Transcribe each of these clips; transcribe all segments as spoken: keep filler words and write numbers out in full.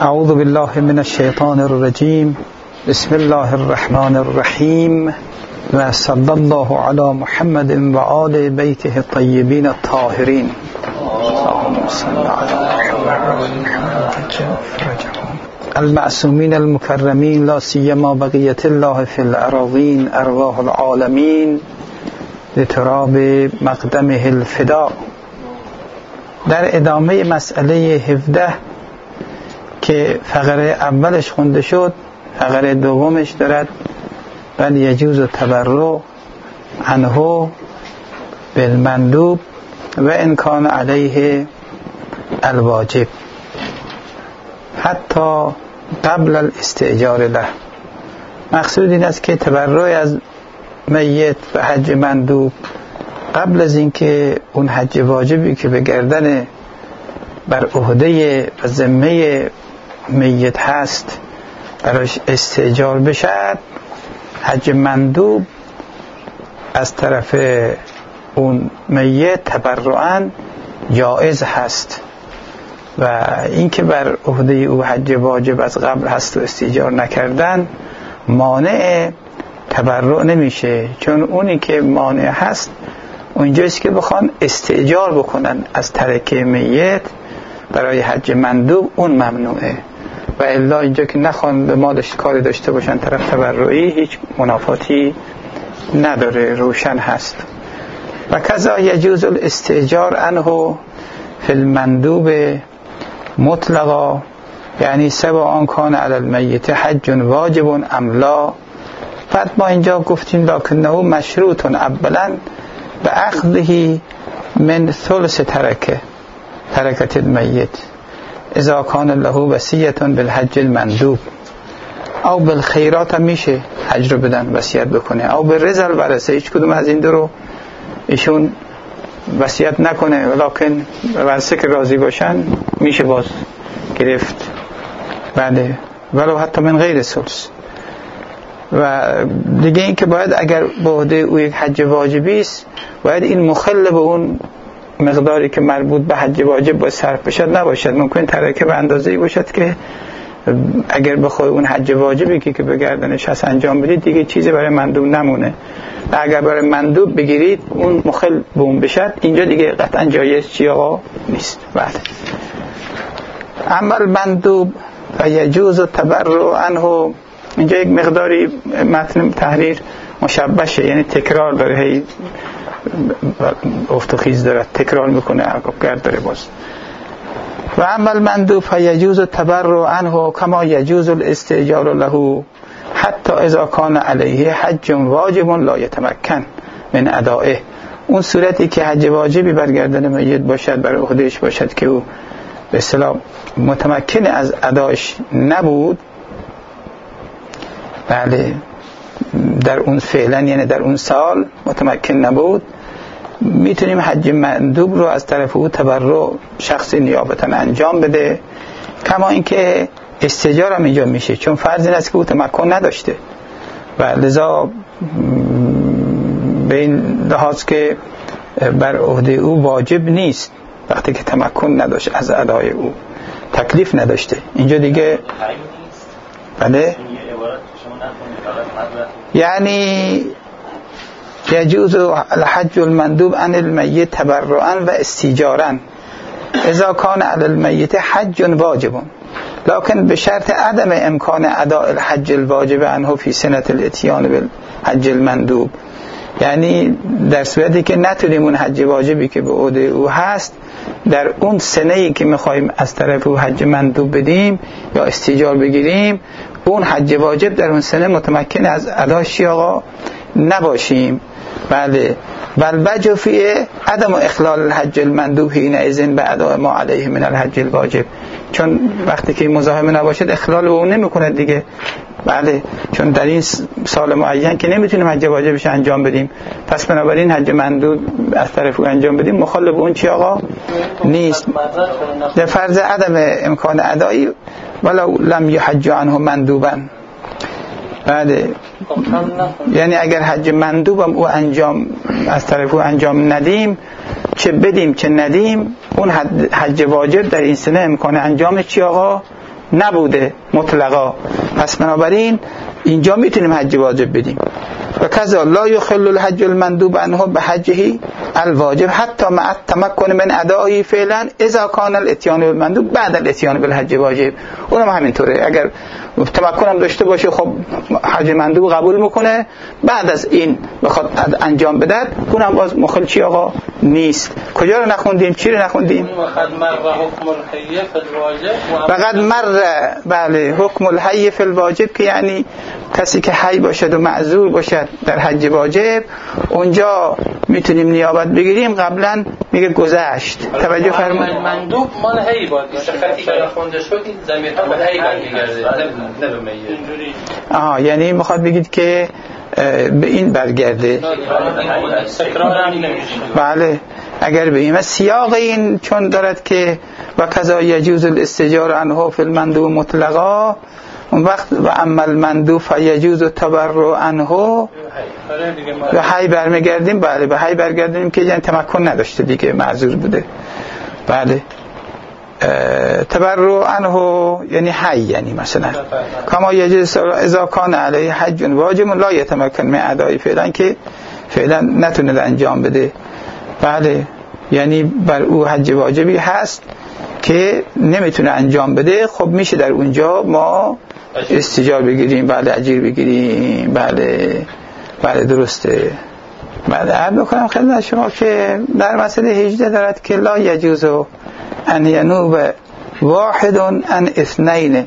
اعوذ بالله من الشیطان الرجیم. بسم الله الرحمن الرحیم و صلی الله علی محمد و آل بیته الطیبین الطاهرین. اللهم صل علی محمد المعصومین المکرمین لا سیما بقیت الله فی الاراضین ارواح العالمین لتراب مقدمه الفدا. در ادامه مسئله هفده که فقره اولش خونده شد، فقره دومش دارد بل یجوز تبرع عنه بالمندوب و ان کان علیه الواجب حتی قبل الاستئجار له. مقصود این است که تبرع از میت و حج مندوب قبل از اینکه اون حج واجبی که به گردن بر عهده و ذمه میت هست براش استئجار بشد، حج مندوب از طرف اون میت تبرعاً جائز هست و اینکه بر عهده او حج واجب از قبل هست و استئجار نکردن مانع تبرع نمیشه، چون اونی که مانع هست اونجاست که بخوان استئجار بکنن از ترکه میت برای حج مندوب، اون ممنوعه. و الا اینجا که نخوان به مالش کاری داشته باشن طرف تبرعی، هیچ منافاتی نداره، روشن هست. و کذا یجوز الاستئجار عنه فی المندوب مطلقا، یعنی سوا آن کان علی المیت حج واجب ام لا. بعد ما اینجا گفتیم لکنه مشروط اولا به اخذه من ثلث ترکه ترکت المیت اذا کان له وصیه بالحج المندوب، او بالخیرات میشه حج رو بدن وصیت بکنه، او بالرزق الورثه. هیچ کدوم از این دو رو ایشون وصیت نکنه، ولکن ورثه که راضی باشن میشه باز گرفت، بله، ولو حتی من غیر ثلث. و دیگه این که باید اگر به عهده او یک حج واجبی است، باید این مخل به اون مقداری که مربوط به حج واجب باید صرف بشد نباشد. ممکن ترکه به اندازه‌ای باشد که اگر بخوای اون حج واجبی که که به گردنش هست انجام بدید دیگه چیزی برای مندوب نمونه. و اگر برای مندوب بگیرید اون مخل به اون بشد، اینجا دیگه قطعا جایز چی آقا نیست. بله. اما المندوب و یجوز تبرع عنه، اینجا یک مقداری متن تحریر مشبشه، یعنی تکرار داره، هی افت و خیز داره، تکرار میکنه، عقب‌گرد داره باز. و اما المندوب فیجوز تبرع عنه کما یجوز الاستئجار له حتی اذا کان علیه حج واجب لا یتمکن من ادائه. اون صورتی که حج واجبی بر گردن میت باشد، بر عهدهش باشد که او به اصطلاح متمکن از ادایش نبود، بله، در اون فعلا یعنی در اون سال متمکن نبود، میتونیم حج مندوب رو از طرف او تبرع شخصی نیابتا انجام بده. کما اینکه استئجار هم اینجا میشه، چون فرض این است که او تمکن نداشته و لذا به این لحاظ که بر عهده او واجب نیست وقتی که تمکن نداشت از ادای او، تکلیف نداشته. اینجا دیگه بله، یعنی یجوز الحج المندوب عن المیت تبرعا و استیجارا اذا کان علی المیت حج واجب لكن بشرط عدم امکان اداء الحج الواجب عنه فی سنة الاتیان بالحج المندوب. یعنی در صورتی که نتونیم اون حج واجبی که به عهده او هست در اون سنه‌ای که می‌خوایم از طرف او حج مندوب بدیم یا استیجار بگیریم، اون حج واجب در اون سنه متمکن از اداش آقا نباشیم، بله، بل وجه فیه عدم اخلال الحج المندوب حین اذن به اداء ما علیه من الحج الواجب، چون وقتی که مزاحم نباشد اخلال به اون نمی‌کنه دیگه، بله، چون در این سال معین که نمیتونیم حج واجبش انجام بدیم، پس بنابراین حج مندوب از طرف او انجام بدیم مخالف اون چی آقا نیست. در فرض عدم امکان ادایی ولو لم یحج عنه مندوبا، بله، یعنی اگر حج مندوبم او انجام از طرف او انجام ندیم، چه بدیم چه ندیم، اون حج واجب در این سنه امکان انجام چی آقا نبوده مطلقا، پس بنابراین اینجا میتونیم حج واجب بدیم. و کذا لا یخل الحج المندوب عنه بحجه الواجب حتی مع التمکن من ادائه فعلا اذا كان الاتيان بالمندوب بعد الاتيان بالحج واجب. اونم همینطوره، اگر تمکن هم داشته باشه خب حج مندوب قبول میکنه، بعد از این بخواد انجام بده اونم باز مخل چی آقا نیست. کجا رو نخوندیم؟ چی رو نخوندیم؟ فقط مر حکم الحی فی الواجب. فقط مر بله حکم الحی فی الواجب که یعنی کسی که حی باشد و معذور باشد در حج واجب اونجا میتونیم نیابت بگیریم. قبلا میگه گذشت، توجه فرمایید. مندوب مال حی باید باشه، خطی که خونده شد این ضمیرها به حی برمیگرده نه به میت. آها یعنی میخواد بگید که به این برگرده. تکرار هم نمیشه. بله اگر به این سیاق این چون دارد که و کذا یجوز الاستجار عنه فی المندوب مطلقا، اون وقت و اما المندوب فیجوز التبرع عنه به حی برمیگردیم. بله به حی برگردیم که یعنی تمکن نداشته دیگه، معذور بوده. بله تبرع عنه یعنی حی، یعنی مثلا کما یجوز اذا کان علیه حج واجب لا یتمکن من ادای فعلا که فعلا نتونه انجام بده. بله یعنی بر او حج واجبی هست که نمیتونه انجام بده، خب میشه در اونجا ما استجار بگیریم، بله اجیر بگیریم. بله بله درسته. بله عرض میکنم خدمت شما که در مسئله هجده دارد که لا یجوز ان ینوب واحد ان اثنین،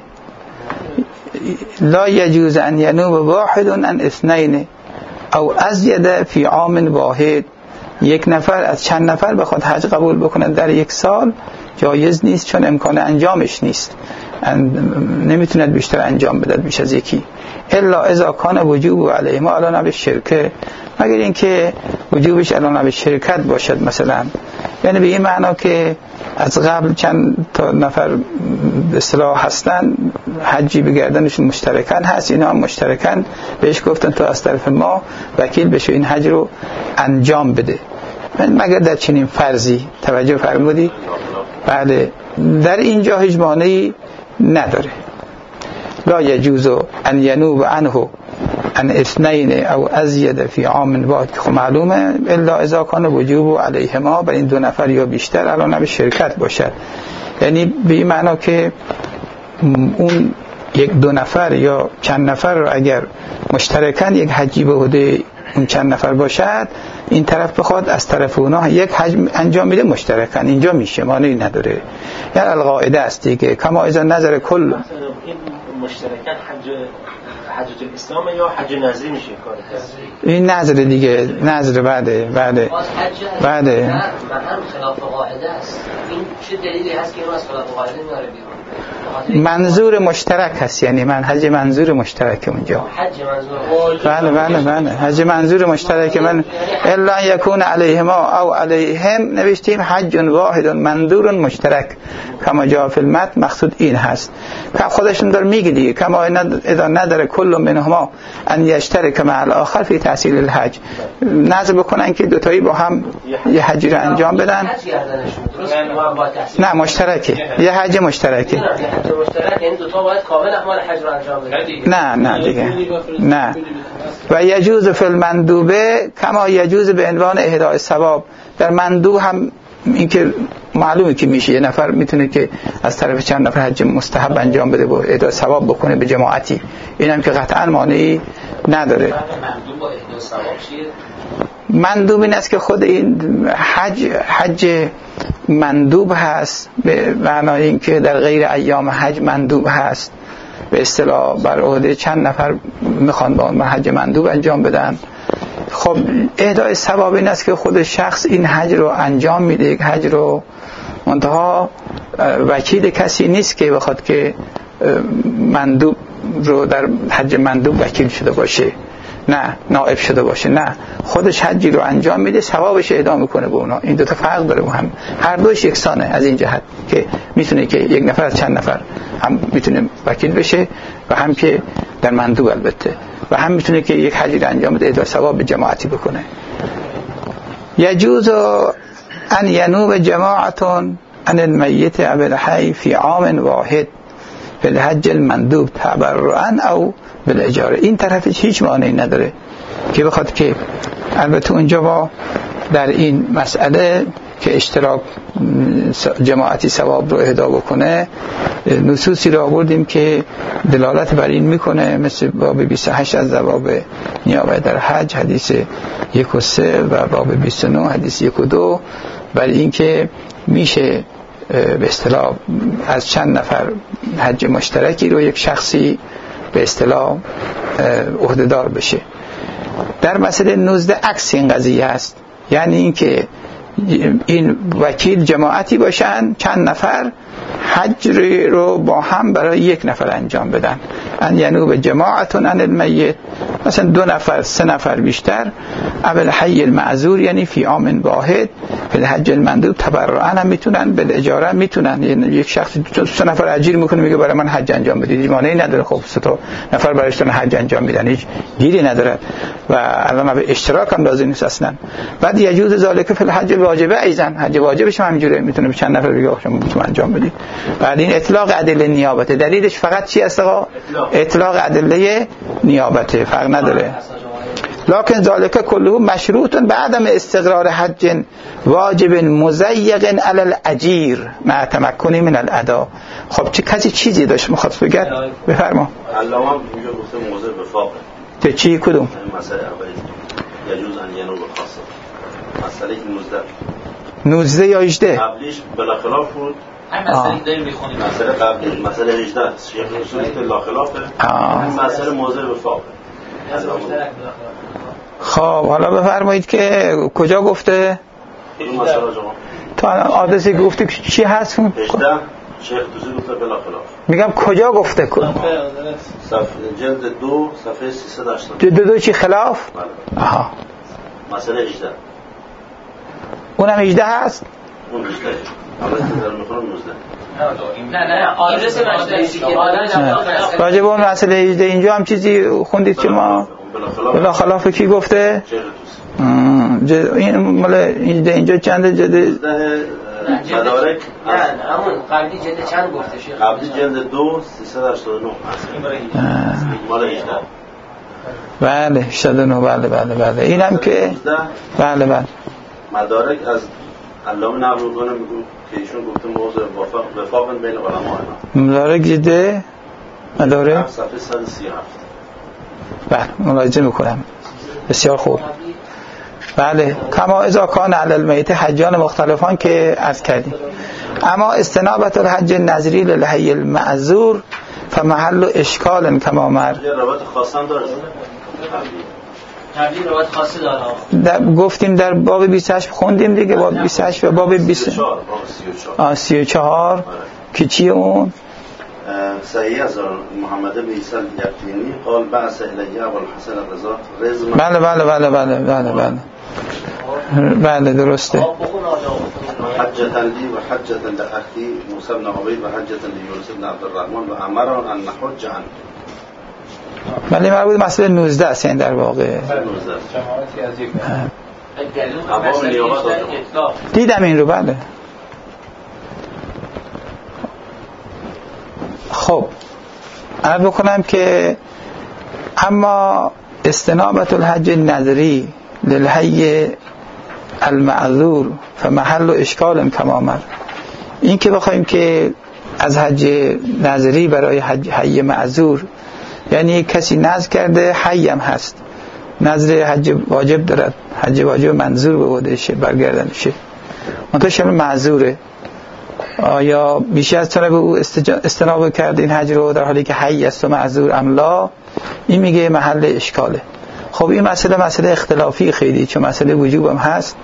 لا یجوز ان ینوب واحد ان اثنین او ازید فی عام واحد. یک نفر از چند نفر بخواد حج قبول بکنه در یک سال جایز نیست، چون امکان انجامش نیست، نمیتوند بیشتر انجام بده بیش از یکی. الا اذا کان وجوب علیه ما علی نحو شرکه، مگر اینکه وجوبش علی نحو شرکت باشد مثلا، یعنی به این معنا که از قبل چند تا نفر به اصطلاح هستن حجی بگردنشون مشترکن هست، اینا هم مشترکن بهش گفتن تو از طرف ما وکیل بشو این حج رو انجام بده، مگر در چنین فرضی. توجه فرمودی؟ بله در اینجا هیچ مانعی نداره. لا یجوز ان ینوب عنه ان اثنین او ازید فی عام واحد، که خب معلومه الا اذا کان وجوب علیهما، بر این دو نفر یا بیشتر الان به شرکت باشد. یعنی به این معنا که اون یک دو نفر یا چند نفر رو اگر مشترکاً یک حجی به عهده اون چند نفر باشد، این طرف بخواد از طرف اونا یک حج انجام میده مشترکاً، اینجا میشه، مانعی نداره. یعنی القاعده است دیگه کما اذا نظر کل این مشترکاً حج حجۃ الاسلام یا حج نظری میشه کار این نظر دیگه، نظر بعده بعده بعده نه من خلاف قاعده است. این چه دلیلی هست که اینو از خلاف قاعده میاره بیرون؟ منظور مشترک هست، یعنی من حج منظور مشترک اونجا. حج منظور بله بله بله حج منظور مشترک من الا یکون علیهما او علیهم، نوشتیم حج واحد منظور مشترک کما جاء فی المتن، مقصود این هست که خودشون داره میگه دیگه کما اذا نداره کل منهما ان یشترک مع الاخر فی تحصیل الحج، نظر بکنن که دو تایی با هم یه حج رو انجام بدن. نه مشترکه، یه حج مشترکه. مشترک یعنی دو تا باید کامل اعمال حج رو انجام بدن. نه نه دیگه نه. و یجوز فی المندوبه کما یجوز به عنوان اهداء الثواب، در مندوب هم این که معلومه که میشه یه نفر میتونه که از طرف چند نفر حج مستحب انجام بده و اهداء ثواب بکنه به جماعتی، اینم که قطعا مانعی نداره. مندوب با اهداء ثواب چیه؟ مندوب این است که خود این حج حج مندوب هست، به معنای این که در غیر ایام حج مندوب هست، به اصطلاح بر عهده چند نفر میخوان با اون حج مندوب انجام بدن. خب اهدای ثواب این است که خود شخص این حج رو انجام میده، یک حج رو، منتها وکیل کسی نیست که بخواد که مندوب رو در حج مندوب وکیل شده باشه، نه نائب شده باشه، نه خودش حجی رو انجام میده ثوابش اهدا میکنه به اونا. این دو تا فرق داره، هم هر دوش یکسانه از این جهت که میتونه که یک نفر از چند نفر هم میتونه وکیل بشه و هم که در مندوب البته، و هم میتونه که یک حجی رو انجام بده اهدا ثواب به جماعتی بکنه. یجوز ان ینوب جماعتون ان المیت او الحی فی عام واحد بالحج المندوب تبرعا او بالاجاره. این طرفش هیچ مانعی نداره که بخواد که البته اونجا با در این مسئله که اشتراک جماعتی ثواب رو اهدا بکنه نصوصی رو آوردیم که دلالت بر این میکنه، مثل باب بیست و هشت از باب نیابت در حج حدیث یک و سه و باب بیست و نه حدیث یک و دو، بر این که میشه به اصطلاح از چند نفر حج مشترکی رو یک شخصی به اصطلاح عهده‌دار بشه. در مسئله نوزده عکس این قضیه است، یعنی اینکه این وکیل جماعتی باشن چند نفر حج رو با هم برای یک نفر انجام بدن، ان یعنی به جماعتون عن المیت، مثلا دو نفر سه نفر بیشتر، اول حی المعذور یعنی فی عام واحد فی الحج المندوب تبرعا هم میتونن، بالاجاره میتونن، یعنی یک شخص دو سه نفر اجیر میکنه میگه برای من حج انجام بدید، مانعی نداره. خب سه تا نفر برایشون حج انجام میدن، هیچ گیری نداره و الان به اشتراک هم لازم نیست اصلا. بعد یجوز ذالک فی الحج الواجبه، ایزن حج واجبش هم همینجوره میتونه به چند نفر بگه شما میتونید انجام بدید. بعد این اطلاق ادله نیابته، دلیلش فقط چی است آقا؟ اطلاق ادله نیابته، فرق نداره. لکن ذالک کله مشروط بعدم استقرار حج واجب مضیق علی الاجیر مع تمکن من الاداء. خب چه کسی چیزی داشت میخواد بگه؟ بفرما. علامه میگه گفته موضع وفاق. چه چی کدوم؟ مسئله اولی یجوز ان ینوب خاصه. مسئله نوزده. نوزده یا هجده؟ قبلیش بلا خلاف بود. همین مسئله داریم میخونیم. مسئله قبلی مسئله هجده شیخ اصولی که لا خلافه. این مسئله موضع وفاق. خب حالا بفرمایید که کجا گفته؟ این مسئله جمع. تو آدرسی گفتی چی هست؟ هجده شیخ توسی گفته بلا خلاف. میگم کجا گفته؟ صفحه جلد دو صفحه سیصد و هشتاد. جلد دو چی خلاف؟ بله. آها. مسئله هجده. اونم هجده هست؟ اون هجده. البته در میخونم نوزده. نه نه آدرس مشترکی که آدرس راجع به اون مسئله هجده اینجا هم چیزی خوندید که ما بلا خلاف کی گفته؟ این مال هجده اینجا چنده جلد؟ مدارک نه همون قبلی جلد چند گفته شیخ؟ قبلی جلد دو سیصد و هشتاد و نه مال هجده. بله هشتاد و نه. بله بله بله اینم که بله بله مدارک از علامه نقل می‌کنه میگه که ایشون گفته موضوع وفاق وفاق بین علما. مدارک جده مدارک صفحه صد و سی و هفت. بله ملاحظه میکنم. بسیار خوب. بله کما اذا کان علی المیت حجان مختلفان که عرض کردیم. اما استنابت الحج النظری للحی المعذور فمحل اشکال کما مر. یه روایت خاصه هم داره. قبلی روایت خاصی داره. در گفتیم در باب بیست و هشت خوندیم دیگه، باب بیست و هشت و باب بیست و چهار. آ سی و چهار که چیه اون؟ صحیح از محمد بن عیسی الیقینی قال بعث الیه ابو الحسن الرضا رزم. بله بله بله بله بله بله بله درسته. حجة لی و حجة لاخی موسی بن عبید و حجة لیونس بن عبدالرحمن و امران ان نحج عنه. بله مربوط مسئله نوزده است این در واقع. جماعتی از یک دیدم این رو. بله خب عرض بکنم که اما استنابت الحج النظری للحی المعذور فمحل اشکال کما مر. این که بخوایم که از حج نظری برای حج حی معذور، یعنی کسی نذر کرده حی هم هست، نذر حج واجب دارد، حج واجب منظور به عهدهشه برگردنشه، منتها شامل معذوره. آیا بیشتر از طلب او استناب کرده این حج رو در حالی که حی است و معذور املا؟ این میگه محل اشکاله. خب این مسئله مسئله اختلافی خیلی، چون مسئله وجوب هم هست.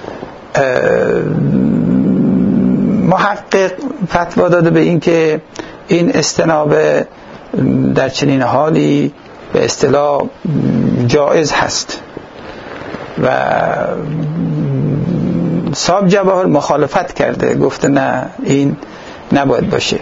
محقق فتوا داده به این که این استناب در چنین حالی به اصطلاح جایز هست و صاحب جواهر مخالفت کرده، گفته نه این نباید باشه،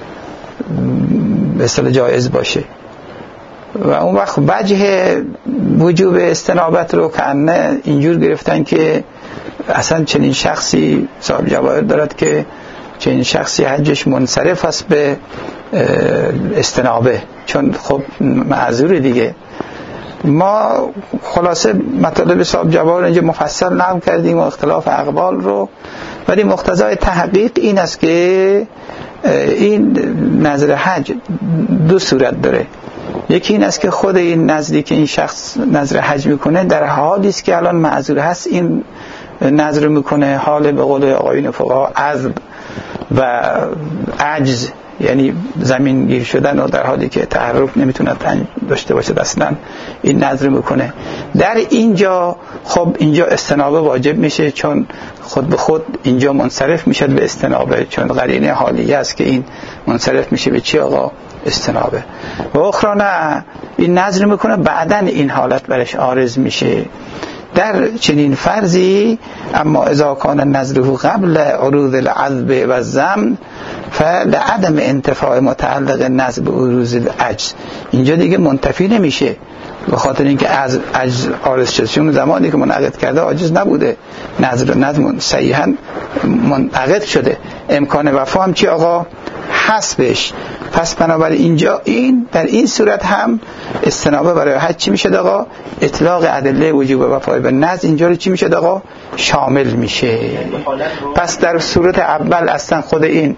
به اصطلاح جایز باشه. و اون وقت وجه وجوب استنابت رو کنه اینجور گرفتن که اصلا چنین شخصی صاحب جواهر دارد که چنین شخصی حجش منصرف است به استنابه، چون خب معذور دیگه. ما خلاصه مطالب صاحب جواهر اینجا مفصل نقل کردیم و اختلاف اقوال رو، ولی مقتضای تحقیق این است که این نظر حج دو صورت داره. یکی این است که خود این نظری که این شخص نظر حج میکنه در حالی است که الان معذور هست این نظر میکنه، حال به قول آقایون فقها عذب و عجز، یعنی زمین گیر شدن و در حالی که تحرک نمیتونه داشته باشه اصلا این نظر میکنه. در اینجا خب اینجا استنابه واجب میشه، چون خود به خود اینجا منصرف میشه به استنابه، چون قرینه حالیه است که این منصرف میشه به چی آقا؟ استنابه. و اخرى نه، این نظر میکنه بعدن این حالت برش عارض میشه در چنین فرضی. اما اذا کان نظره قبل عروض العذب و الذم فلعدم انتفاع متعلق نظر به عروض العجز، اینجا دیگه منتفی نمیشه به خاطر اینکه از عجز عارض شد، چون زمانی که منعقد کرده عاجز نبوده، نظر نظم صحیحا منعقد شده، امکان وفا هم چی آقا؟ حسبش. پس بنابراین اینجا این در این صورت هم استنابه برای حج چی میشه آقا؟ اطلاق ادله وجوب وفای به نظر اینجا رو چی میشه آقا؟ شامل میشه. پس در صورت اول اصلا خود این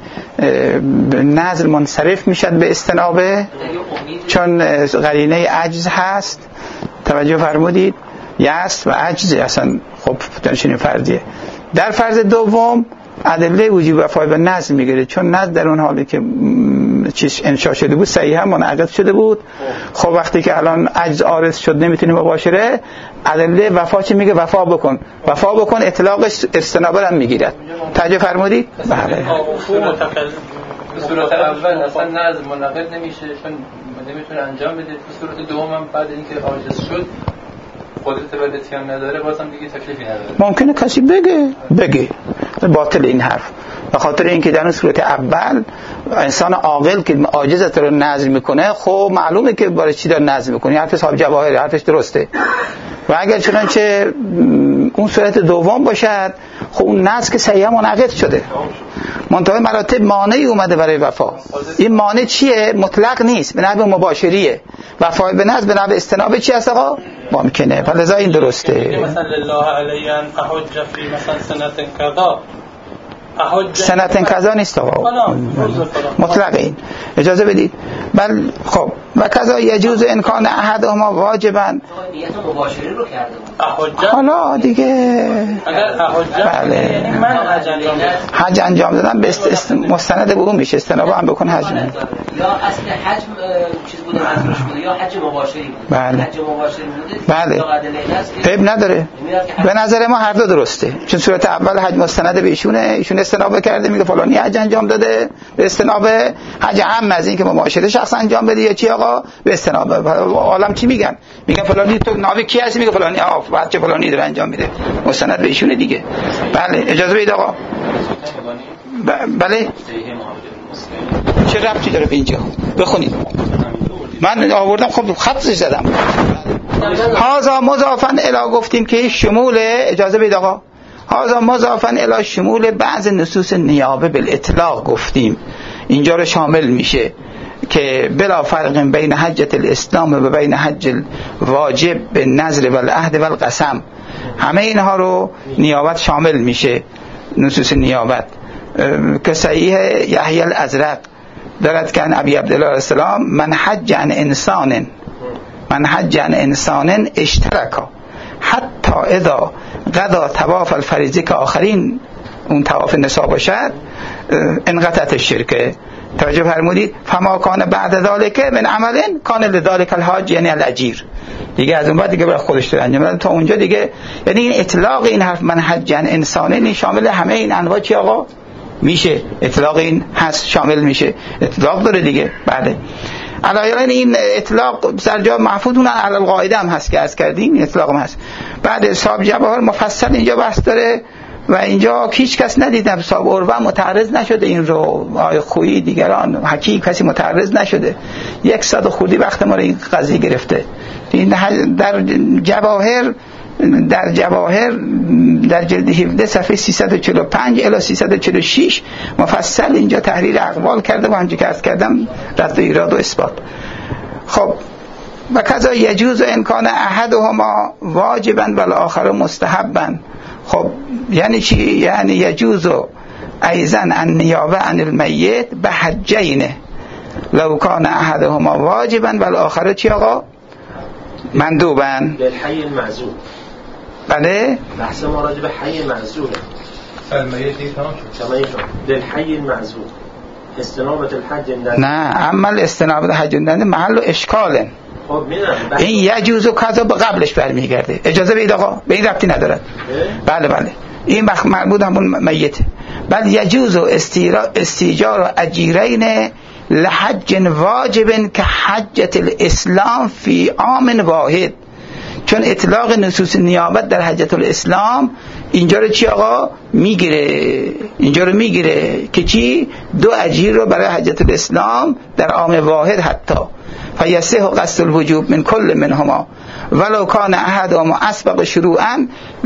نظر منصرف میشد به استنابه، چون قرینه عجز هست، توجه فرمودید، یست و عجز اصلا خب چنین فرضیه. در فرض دوم ادله وجوب وفای به نظر میگیره، چون نظر در اون حالی که چیز انشاء شده بود صحیحا منعقد شده بود. خب وقتی که الان عجز عارض شد نمیتونی مباشره، ادله وفا چی میگه؟ وفا بکن، وفا بکن، اطلاقش استنابه هم میگیرد. توجه فرمودید؟ بله. به صورت اول اصلا نظر منعقد نمیشه، چون نمیتونه انجام بده. به صورت دوم هم بعد اینکه عاجز شد قدرت ولدتی هم نداره، بازم دیگه تکلیفی نداره. ممکنه کسی بگه بگه باطل این حرف، به خاطر اینکه در اون صورت اول انسان عاقل که عاجزت رو نظر میکنه، خب معلومه که برای چی داره نظر میکنه، حرف صاحب جواهر حرفش درسته. و اگر چنانچه اون صورت دوم باشد، خب اون نظر که صحیحا منعقد شده، منتهای مراتب مانعی اومده برای وفا. این مانع چیه؟ مطلق نیست، به نحو مباشریه. وفای به نظر به نحو استنابه چی هست آقا؟ ممکنه. فلذا این درسته. مثلا لله علی ان احج فی مثلا سنت کذا، سنت کذا نیست آقا، مطلق این. اجازه بدید. بل خب و کذا یجوز امکان احدهما واجبا، نیت مباشره رو کرده بود. حالا دیگه اگر احج بله یعنی من حج انجام دادم، حج انجام دادم به است... مستند به اون میشه، استنابه هم بکن حج. یا اصل حج چیز بوده منظورش بوده، یا حج مباشری بوده. بله. حج مباشری بوده بله، عیب نداره. به نظر ما هر دو درسته، چون صورت اول حج مستند به ایشونه، ایشون استنابه کرده میگه فلانی حج انجام داده به استنابه، حج هم از این که مباشره شخص انجام بده یا چی آقا؟ به استنابه. عالم چی میگن؟ میگن فلانی تو ناوی کی هستی؟ میگه فلانی آف بچه فلانی داره انجام میده، مستند به ایشونه دیگه. بله اجازه بدید آقا. بله چه ربطی داره به اینجا؟ بخونید. من آوردم خب خطش زدم. هذا مضافا الی، گفتیم که شمول، اجازه بدید آقا، هذا مضافا الی شمول بعض نصوص نیابه بالاطلاق گفتیم، اینجا رو شامل میشه که بلا فرق بین حجت الاسلام و بین حج واجب به نظر و العهد و القسم، همه اینها رو نیابت شامل میشه. نصوص نیابت که صحیح یحیی الازرق دارد که ابی عبدالله علیه السلام من حج عن انسان من حج عن انسان اشترکا حتی اذا قضا طواف الفریضه که آخرین اون طواف نساء باشد انقطعت الشرکه. توجه فرمودید؟ فما کان بعد ذالک من عمل کان لذالک الحاج، یعنی الاجیر دیگه از اون بعد دیگه برای خودش داره انجام بده. تا اونجا دیگه یعنی این اطلاق این حرف من حج عن انسان این شامل همه این انواع چی آقا میشه، اطلاق این هست شامل میشه، اطلاق داره دیگه. بله علایالین این اطلاق سرجا محفوظ اون علی القاعده هم هست که از کردیم، این اطلاق هم هست. بعد صاحب جواهر مفصل اینجا بحث داره و اینجا هیچ کس ندیدم، صاحب عروه متعرض نشده این رو، آقای خویی دیگران حکیم کسی متعرض نشده. یک صد خودی وقت ما رو این قضیه گرفته. این در جواهر در جواهر در جلد هفده صفحه سیصد و چهل و پنج الی سیصد و چهل و شش مفصل اینجا تحریر اقوال کرده و همونجوری که عرض کردم رد و ایراد و اثبات. خب و کذا یجوز امکان احدهما واجبا و الاخر مستحبا. خب یعنی چی؟ یعنی یجوز ایضا النیابه عن المیت به حجین لو کان احدهما واجبا و الاخر چی آقا؟ مندوبا. للحی المعزول. بله بحث ما راجع به حی معزوله. المیت تمام شد. للحی المعزول استنابه الحج. نه اما استنابه الحج نه محل و اشکاله. خب میدونم این یجوز و کذا به قبلش برمیگرده. اجازه بدید آقا، به این ربطی ندارد. بله بله این وقت مربوط همون میته. بل یجوز و استیجار اجیرین لحج واجب که حجت الاسلام فی عام واحد. چون اطلاق نصوص نیابت در حجت الاسلام اینجا رو چی آقا میگیره، اینجا رو میگیره که چی؟ دو اجیر رو برای حجت الاسلام در عام واحد حتی فیصح قصد الوجوب من کل منهما ولو کان احدهما اسبق شروعا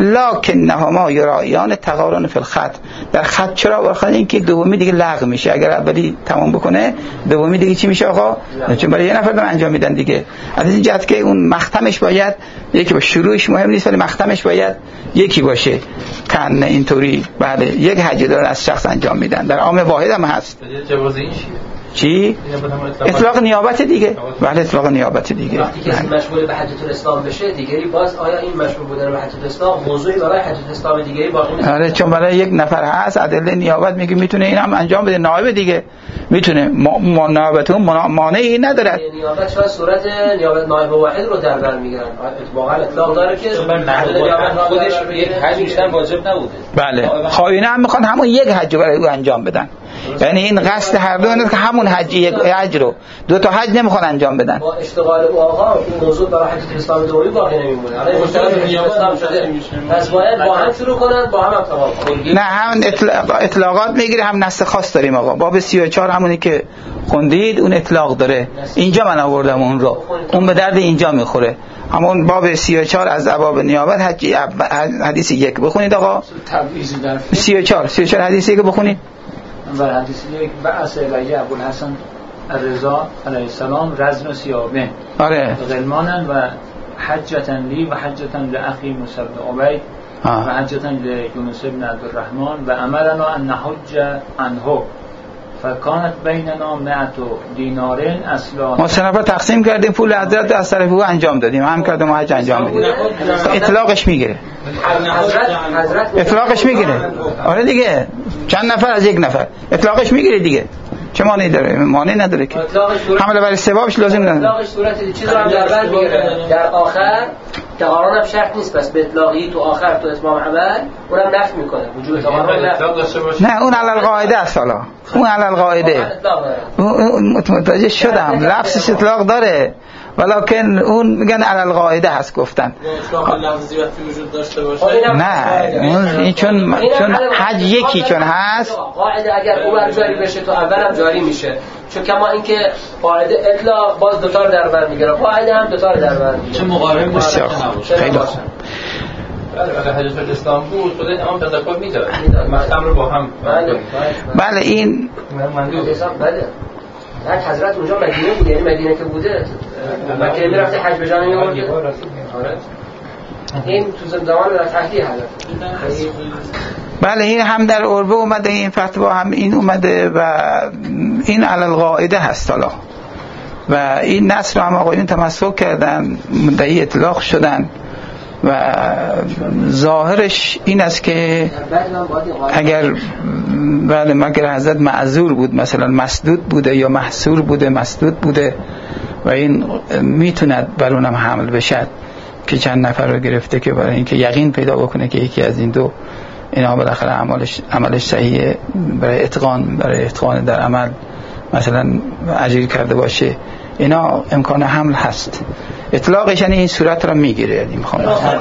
لکنهما یرایان تقارن فی الخط. در خط چرا؟ بخاطر اینکه دومی دیگه لغو میشه. اگر اولی تمام بکنه دومی دیگه چی میشه آقا؟ چون برای یه نفر دارن انجام میدن دیگه. از این جهت که اون مختمش باید یکی باشه، شروعش مهم نیست ولی مختمش باید یکی باشه. کن اینطوری بله یک حج دارن از شخص انجام میدن در عام واحد هم هست. جواز این چیه؟ چی؟ اطلاق نیابت دیگه. بله اطلاق نیابت دیگه. وقتی کسی مشغول به حجت الاسلام بشه دیگری باز آیا این مشغول بودن به حجت الاسلام موضوعی برای حجت الاسلام دیگری باقی نیست؟ آره چون برای یک نفر هست ادله نیابت میگه میتونه این هم انجام بده، نایب دیگه میتونه ما نیابت اون مانعی نداره. نیابت شاید صورت نیابت نایب واحد رو در بر میگیرن. واقعا اطلاق داره که نیابت خودش یک حج بیشتر واجب نبوده. بله خائنه هم میخوان همون یک حج برای او انجام بدن. یعنی این قصد هر دو اینه که همون حج یک حج رو دو تا حج نمیخوان انجام بدن. با اشتغال او آقا این موضوع برای حجت الاسلام دومی باقی نمیمونه. الان مشترک نیابت شده. پس باید با هم شروع کنن با هم اتفاق کنن. نه هم اطلاق اطلاقات میگیره هم نص خاص داریم آقا. باب سی و چهار همونی که خوندید اون اطلاق داره. اینجا من آوردم اون رو. اون به درد اینجا میخوره. همون باب سی و چهار از ابواب نیابت حج حدیث یک بخونید آقا. سی و چهار سی و چهار حدیث یک بخونید. و حدیث یک بعث الیه ابوالحسن الرضا علیه السلام رزم سیابه آره غلمانا و حجتن لی و حجتن لاخی موسی بن عبید و حجتن لیونس بن عبدالرحمن و امرنا ان نحج عنه فکانت بیننا مئة دینار اصلا. ما سه نفر تقسیم کردیم پول حضرت از طرف او انجام دادیم، هم کردیم حج انجام بدیم. اطلاقش میگیره. حضرت اطلاقش میگیره. آره دیگه چند نفر از یک نفر اطلاقش میگیره دیگه. چه مانعی داره؟ مانعی نداره که. حمله بر ثوابش لازم نداره. اطلاقش صورت چیز رو هم در بر میگیره. در آخر تقارن هم شرط نیست، بس به اطلاقی تو آخر تو اتمام عمل اونم نفی میکنه وجود تقارن نفی. نه اون علی القاعده است. حالا اون علی القاعده متوجه شدم لفظش اطلاق داره ولکن اون میگن علی القاعده هست گفتن. اطلاق لفظی وقتی وجود داشته باشه نه اون چون چون حج یکی چون هست قاعده اگر اون جاری بشه تو اولم جاری میشه. چون کما اینکه قاعده اطلاق باز دو تا در بر میگیره، قاعده هم دو تا در بر میگیره. چه مقارن باشه. خیلی خوب. بله حجت الاسلام بود خود امام تذکر میداد مختم رو با هم. بله این مندوب بله بعد حضرت اونجا مدینه بود، یعنی مدینه که بوده مکه میرفته حج به جان میورده. این تو زمان را تحلیل حضرت. بله این هم در عربه اومده، این فتوا هم این اومده و این علی القاعده هست. حالا و این نصر هم آقایون تمسک کردن مدعی اطلاق شدن و ظاهرش این است که اگر بله مگر حضرت معذور بود مثلا مسدود بوده یا محصور بوده مسدود بوده و این میتوند بر اونم حمل بشد که چند نفر رو گرفته که برای اینکه یقین پیدا بکنه که یکی از این دو اینا بالاخره عملش عملش صحیحه برای اتقان برای اتقان در عمل مثلا اجیر کرده باشه اینا امکان حمل هست. اطلاقش یعنی این صورت را میگیره. یعنی میخوام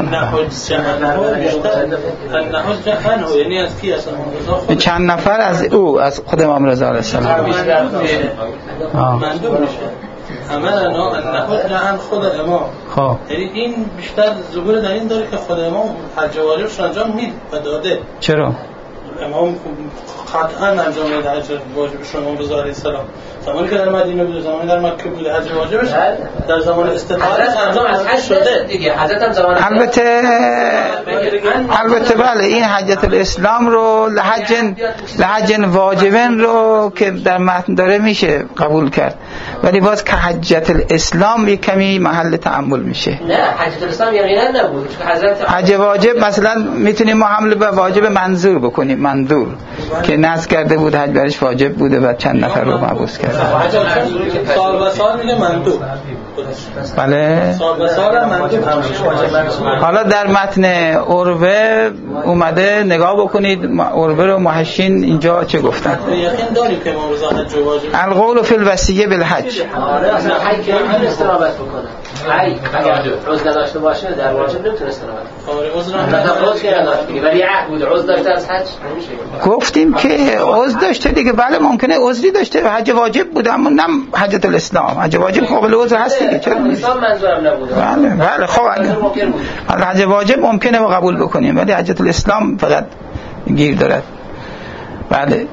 یعنی چند نفر از او از خود امام رضا علیه السلام عملنا ان نحج عن خود امام. خب یعنی این بیشتر ظهور در این داره که خود امام حج واجبش انجام میده و داده. چرا؟ امام قطعا انجام میده حج واجبش امام رضا علیه السلام. زمانی که در مدینه بود، زمانی در مکه بود، حج واجبش در زمان استطاعت انجام از حج شده دیگه. حضرت هم زمان البته البته بله این حجت الاسلام رو لحج لحج واجبن رو که در متن داره میشه قبول کرد، ولی باز که حجت الاسلام یک کمی محل تأمل میشه. نه حجت الاسلام یقینا نبود که حضرت حج واجب مثلا میتونیم ما حمل به واجب منظور بکنیم، منظور که نذر کرده بود حج برش واجب بوده و چند نفر رو مبعوث کرد. سال و سال میگه مندوب. بله سال و سال هم مندوب هم. حالا در متن عروه اومده نگاه بکنید، عروه رو محشین اینجا چه گفتن؟ یقین داریم که امام رضا حج واجب. القول فی الوصیه بالحج. آره اصلا حج که نمیتونه استنابت بکنه. حج اگر عذر نداشته باشه در واجب نمیتونه استنابت کنه. آره عذر نداشته ولی عهد بود عذر داشته از حج نمیشه. گفتیم که عذر داشته دیگه، بله ممکنه عذری داشته، حج واجب بود اما نه حجت الاسلام. حج واجب قابل عذر هست دیگه. چرا اسلام منظورم نبوده. بله بله خب اگه حج واجب ممکنه ما قبول بکنیم ولی حجت الاسلام فقط گیر دارد. بله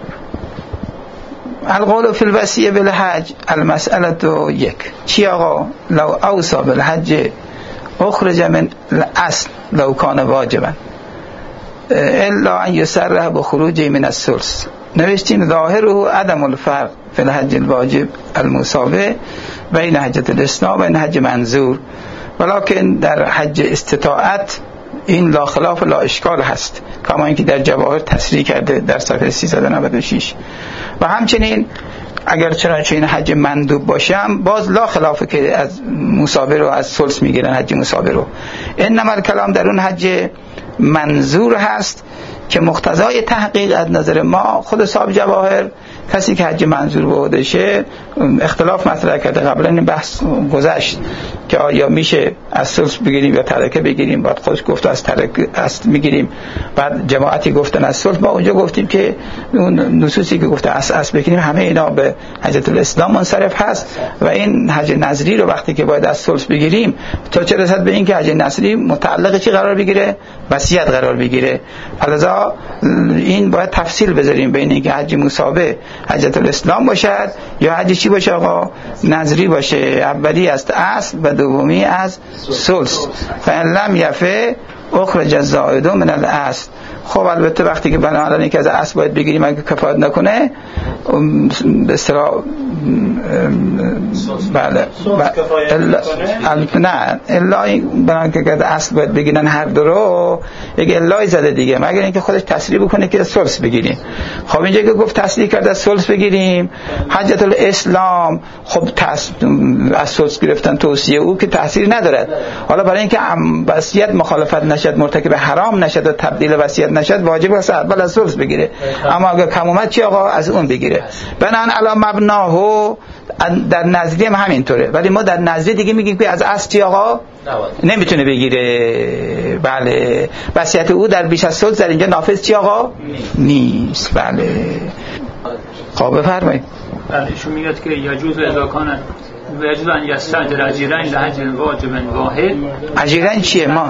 القول فی الوصیه بالحج المسأله یک چی آقا؟ لو اوصى بالحج اخرج من الاصل لو کان واجبا الا ان يصرح بخروج من الثلث. نوشتیم ظاهره عدم الفرق فی الحج الواجب المساوی بین حجت الاسلام و بین حج منظور، ولکن در حج استطاعت این لا خلاف لا اشکال هست، کما اینکه در جواهر تصریح کرده در صفحه سیصد و نود و شش. و همچنین اگر چنانچه این حج مندوب باشم باز لا خلافه که از مسابه رو از ثلث میگیرن حج مسابه رو. انما الکلام در اون حج منظور هست که مقتضای تحقیق از نظر ما خود صاحب جواهر کسی که حج منظور بودشه اختلاف مطرح کرده. قبلا این بحث گذشت که آیا میشه از ثلث بگیریم یا ترکه بگیریم، بعد خودش گفت از ترکه است میگیریم، بعد جماعتی گفتن از ثلث. ما اونجا گفتیم که اون نصوصی که گفته از از بگیریم همه اینا به حجت الاسلام منصرف هست و این حج نظری رو وقتی که باید از ثلث بگیریم تا چه رسد به این که حج نظری متعلق چی قرار بگیره؟ وصیت قرار بگیره. لذا این باید تفصیل بذاریم بین اینکه حج مسابه حجت الاسلام باشد یا حج چی باشه آقا؟ نظری باشه. اولی از اصل و دومی از ثلث. فان لم یفه اخرج الزائد من الاصل. خب البته وقتی که بنابراین که از اصل باید بگیریم اگه کفایت نکنه به اصطلاح بله البته نه الا بنابراین که از اصل باید بگیرن هر دو رو یک الای زده دیگه، مگر اینکه خودش تصریح بکنه که ثلث بگیریم. خب اینجا که گفت تصریح کرده از ثلث بگیریم، حجت الاسلام خب از ثلث گرفتن توصیه او که تاثیر ندارد. حالا برای اینکه وصیت مخالفت نشد، مرتکب حرام نشد و تبدیل وصیت نشد، واجب است اول از ثلث بگیره. اما اگه کم اومد چی آقا؟ از اون بگیره. بنان علی مبناه در نظری هم همینطوره، ولی ما در نظری دیگه میگیم که از اصل چی آقا؟ نمیتونه بگیره. بله وصیت او در بیش از ثلث در اینجا نافذ چی آقا؟ نیست. بله خب بفرمایید. بله ایشون میگه که یجوز اذا کان یجوز ان یستاجر اجیرین لحج واجب واحد. اجیرین چیه ما؟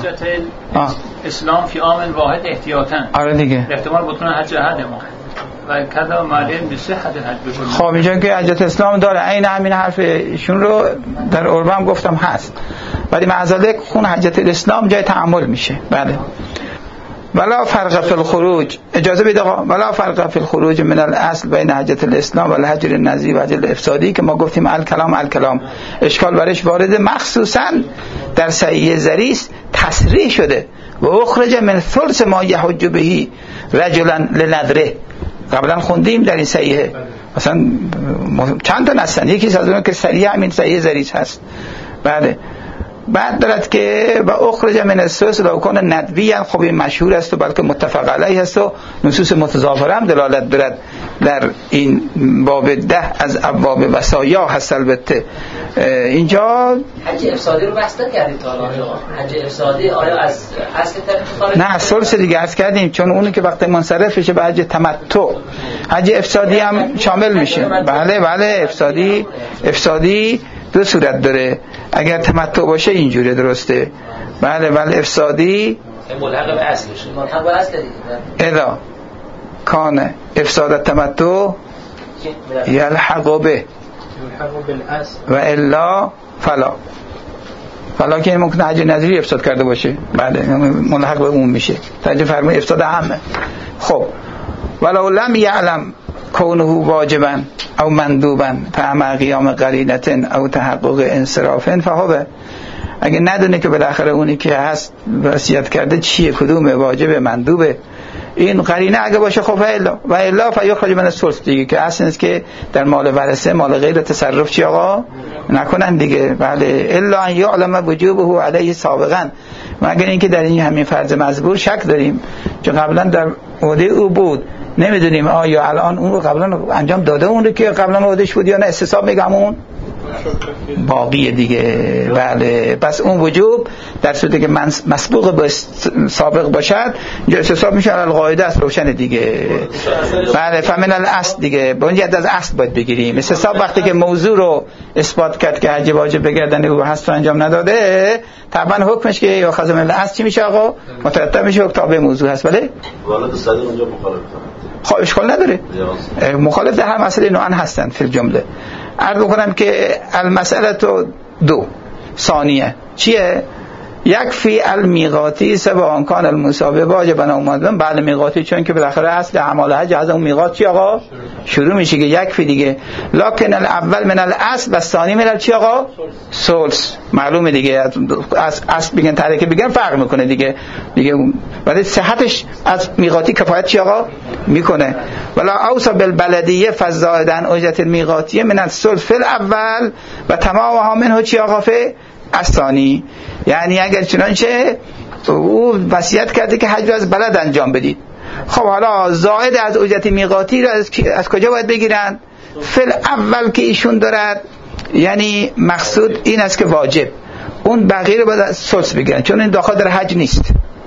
اسلام فی عام واحد احتیاطاً. آره دیگه. احتمال بتونه حج احد ما و کذا معلم بصحت الحج بشه. خب اینجا که حجت اسلام داره عین همین حرف ایشون رو در عربه هم گفتم هست، ولی معذالک خون حجت الاسلام جای تأمل میشه. بله ولا فرق فی الخروج، اجازه بدید آقا، ولا فرق فی الخروج من الاصل بین حجت الاسلام و الحجر النظری و حجر الافسادی که ما گفتیم الکلام الکلام اشکال برش وارده، مخصوصا در صحیح زریس تصریح شده و اخرج من ثلث ما یحج بهی رجلا لنذره. قبلا خوندیم در این صحیحه مثلا چند تا هستن، یکی از اونها که صریح همین صحیح زریس هست. بله بعد دارد که و اخرج من الثلث لو کان ندویا، خب این مشهور است و بلکه متفق علیه است و نصوص متضافره هم دلالت دارد در این باب ده از ابواب وصایا هست. البته اینجا حج افسادی رو بحث نکردیم تا الان. حج افسادی آیا از اصل خارج؟ نه از ثلث دیگه عرض کردیم، چون اونی که وقتی منصرف بشه به حج تمتع، حج افسادی هم شامل میشه. بله بله افسادی افسادی دو صورت داره. اگر تمتع باشه اینجوری درسته. بله ولی افسادی ملحق به اصلش ملحق به اصل اذا کان افساد تمتع یلحق به و الا فلا. فلا که ممکن حج نظری افساد کرده باشه، بله ملحق به اون میشه. توجه فرمایید افساد عامه. خب ولو لم یعلم کونه واجبا او مندوبا فمع قیام قرینه او تحقق انصراف فهو، اگه ندونه که بالاخره اونی که هست وصیت کرده چیه، کدومه، واجب مندوبه، این قرینه اگه باشه خب الا و الا فیخرج من الثلث دیگه، که اصل نیست که در مال ورثه مال غیر تصرف چی آقا نکنن دیگه. بله الا ان یعلم وجوبه علیه سابقا، مگر اینکه در این همین فرض مزبور شک داریم چون قبلا در عهده او بود، نمیدونیم آیا الان اون رو قبلا انجام داده اون رو که قبلا عهدهش بود یا نه، استصحاب میگم اون باقیه دیگه. بله پس اون وجوب در صورتی که مسبوق به سابق باشد اینجا استصحاب میشه، القاعده است روشن دیگه. بله فمن الاصل دیگه، باید از اصل باید بگیریم. استصحاب وقتی که موضوع رو اثبات کرد که حج واجب بگردن او هست و انجام نداده، طبعا حکمش که یا خازم الاصل چی میشه آقا؟ مترتب میشه که تابع موضوع هست. بله والد صدیق اونجا مخالف خب اشکال نداره، مخالف در هر مسئله نوعا هستن فی الجمله. عرض بکنم که المسئله تو دو ثانیه چیه؟ یکفی المیقاتی سواء کان المصابه واجبا او مندوبا. بله میقاتی چون که بالاخره اصل اعمال حج از اون میقات چی آقا شروع میشه که یکفی دیگه. لکن الاول من الاصل و ثانی من چی آقا ثلث. معلومه دیگه، از اصل بگن ترکه بگن فرق میکنه دیگه دیگه، ولی صحتش از میقاتی کفایت چی آقا میکنه. ولا اوصى بالبلدیه فزائدن اجرت المیقاتیه من الثلث فی الاول و تمامها منه چی آقا فی الثانی. یعنی اگر چنانچه او وصیت کرده که حج را از بلد انجام بدید، خب حالا زائد از اجرت میقاتی را از, از کجا باید بگیرن؟ فل اول که ایشون دارد، یعنی مقصود این است که واجب، اون بقیه رو باید از ثلث بگیرن چون این داخل در حج نیست.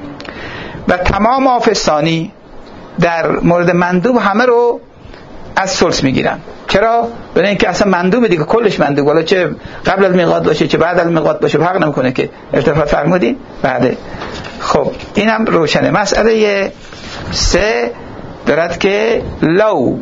و تمام آفستانی در مورد مندوب همه رو از ثلث میگیرن. چرا؟ برای اینکه اصلا مندوبه دیگه، کلش مندوب، ولی چه قبل از میقات باشه چه بعد از میقات باشه فرق نمیکنه که. ارتفاع فرمودین؟ بله. خب اینم روشنه. مسئله سه دارد که لو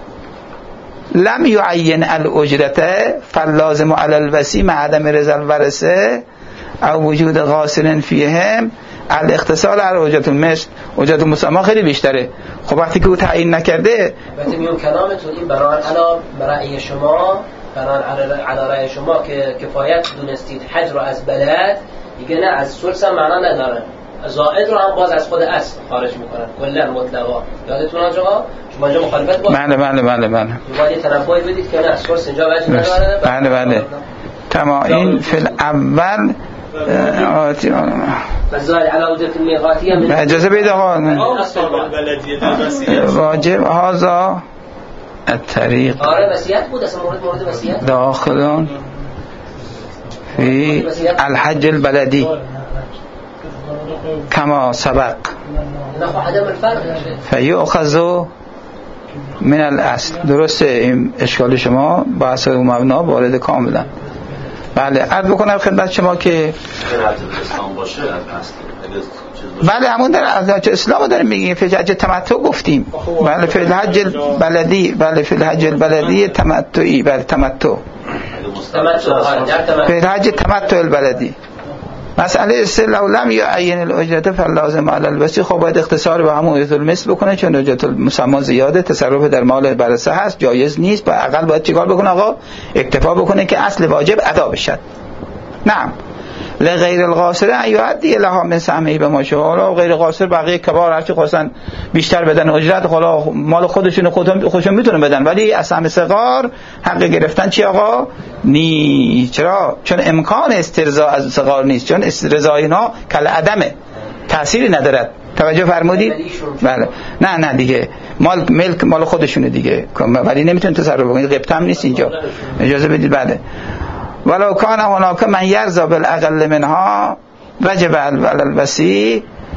لم یعین الاجرته فاللازم علی الوصی مع عدم رضا الورثه او وجود غاسل فیهم الاختصار علی اجرت المثل. اجرت المسمى خیلی بیشتره. خب وقتی که او تعیین نکرده، البته میون کلامتون این برای علا برای شما برای علی رأی شما که کفایت دونستید حج رو از بلد، دیگه نه از ثلث هم معنا نداره، زائد رو هم باز از خود اصل خارج میکنن کلا مطلقا. یادتون آقا شما اینجا مخالفت با بله بله بله بله باید تنبؤ بدید که نه از ثلث اینجا وجه نداره. بله بله تمام. این فی الاول آتی بزای علی وجهت المیقاتی هم اجازه بدید آقا واجب هذا الطریق. آره وصیت بود اصلا مورد مورد وصیت داخلون فی الحج البلدی کما سبق نخو عدم الفرق فیؤخذ من الاصل. درسته این اشکال شما بحث و مبنا وارد کاملا. بله عرض بکنم خدمت شما که بله همون در از اسلام داریم میگیم. فی الحج تمتع گفتیم. بله فی الحج البلدی، بله فی الحج البلدی تمتعی، بله تمتع فی الحج تمتع البلدی. مسئله سه لو لم یعین الاجرت فاللازم علی الوصی. خب باید اختصار به همون اجرت المثل بکنه چون اجرت المسمى زیاده، تصرف در مال ورثه هست، جایز نیست. با اقل باید چیکار بکنه آقا؟ اکتفا بکنه که اصل واجب ادا بشد. نعم لغیر القاصر ایعدی لها من سهمه به ماشه. حالا غیر قاصر بقیه کبار هرچی خواستن بیشتر بدن اجرت، حالا مال خودشون خودشون میتونن بدن، ولی از سهم صغار حق گرفتن چی آقا نی. چرا؟ چون امکان استرضا از صغار نیست، چون استرضا اینا کل عدمه، تأثیری ندارد. توجه فرمودید؟ بله. نه نه دیگه مال ملک مال خودشونه دیگه، ولی نمیتونن تصرف بکنن، غبطه هم نیست اینجا. اجازه بدید. بله ولو کان هناک من یرضا بالاقل منها وجب علی الوصی